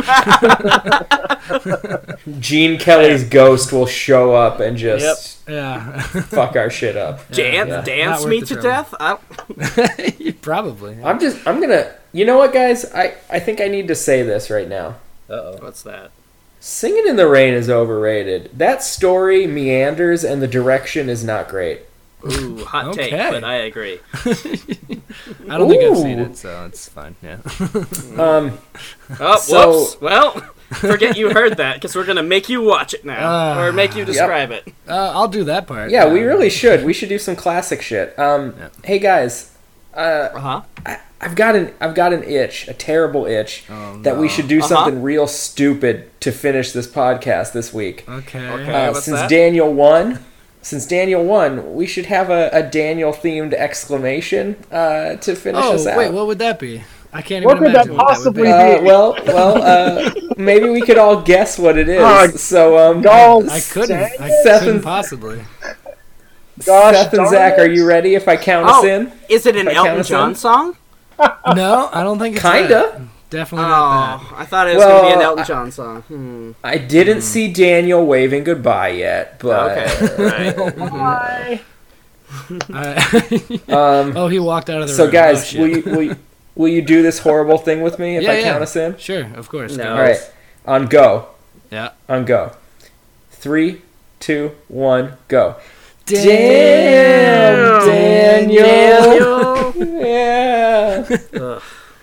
Speaker 3: Gene Kelly's ghost will show up and just
Speaker 4: Yeah.
Speaker 3: fuck our shit up.
Speaker 5: Dance,
Speaker 3: Yeah.
Speaker 5: dance
Speaker 4: Not worth
Speaker 5: me
Speaker 4: the
Speaker 5: to
Speaker 4: trouble.
Speaker 5: death. I,
Speaker 4: Probably.
Speaker 3: I'm just, I'm gonna, you know what, guys? I, I think I need to say this right now.
Speaker 5: what's that?
Speaker 3: Singing in the Rain is overrated. That story meanders and the direction is not great.
Speaker 5: Ooh, hot take,
Speaker 4: Okay.
Speaker 5: but I agree.
Speaker 4: I don't think I've seen
Speaker 3: Ooh.
Speaker 4: it, so it's fine. Yeah.
Speaker 3: Um,
Speaker 5: Oh,
Speaker 3: So-
Speaker 5: whoops. Well, forget you heard that, because we're gonna make you watch it now,
Speaker 4: Ah.
Speaker 5: or make you describe it.
Speaker 4: Uh, I'll do that part.
Speaker 3: yeah, we
Speaker 4: Um,
Speaker 3: really should. We should do some classic shit. Um,
Speaker 4: Yeah.
Speaker 3: hey guys, uh,
Speaker 5: Uh huh.
Speaker 3: I, I've got an, I've got an itch, a terrible itch,
Speaker 4: Oh,
Speaker 3: that we
Speaker 4: no.
Speaker 3: should do
Speaker 5: Uh-huh.
Speaker 3: something real stupid to finish this podcast this week.
Speaker 4: Okay.
Speaker 5: Okay.
Speaker 3: Uh,
Speaker 5: what's
Speaker 3: since
Speaker 5: that?
Speaker 3: Daniel won, since Daniel won, we should have a, a Daniel themed exclamation uh, to finish
Speaker 4: Oh
Speaker 3: us out.
Speaker 4: wait, what would that be? I can't
Speaker 6: What
Speaker 4: even
Speaker 6: could that
Speaker 4: imagine what
Speaker 6: possibly
Speaker 4: that would
Speaker 3: Uh, well, well, uh, maybe we could all guess what it is.
Speaker 6: Uh,
Speaker 3: so, um,
Speaker 6: Y'all
Speaker 4: be. I couldn't. I
Speaker 3: Seth
Speaker 4: couldn't
Speaker 3: and-
Speaker 4: possibly.
Speaker 6: Gosh
Speaker 3: Seth and
Speaker 6: darn
Speaker 3: Zach,
Speaker 6: it.
Speaker 3: are you ready if I count us
Speaker 5: Oh,
Speaker 3: in?
Speaker 5: is it an
Speaker 3: If I count
Speaker 5: Elton
Speaker 3: us
Speaker 5: John
Speaker 3: in?
Speaker 5: song?
Speaker 4: No, I don't think it's that.
Speaker 3: Kinda.
Speaker 4: Definitely not
Speaker 5: Oh, I thought it was
Speaker 3: Well,
Speaker 5: gonna be an Elton
Speaker 3: I-
Speaker 5: John song. Hmm.
Speaker 3: I didn't see Daniel waving goodbye yet, but
Speaker 5: Okay. Right.
Speaker 6: Bye.
Speaker 4: that. I-
Speaker 3: um,
Speaker 4: oh, he walked out of the
Speaker 3: so
Speaker 4: room.
Speaker 3: guys,
Speaker 4: Oh, shit.
Speaker 3: will you, will you will you do this horrible thing with me if
Speaker 4: Yeah,
Speaker 3: I
Speaker 4: yeah.
Speaker 3: count us in?
Speaker 4: Sure, of course.
Speaker 5: No.
Speaker 4: go.
Speaker 3: All right, on go,
Speaker 4: Yeah.
Speaker 3: on go. Three, two, one, go.
Speaker 4: Damn,
Speaker 3: Damn,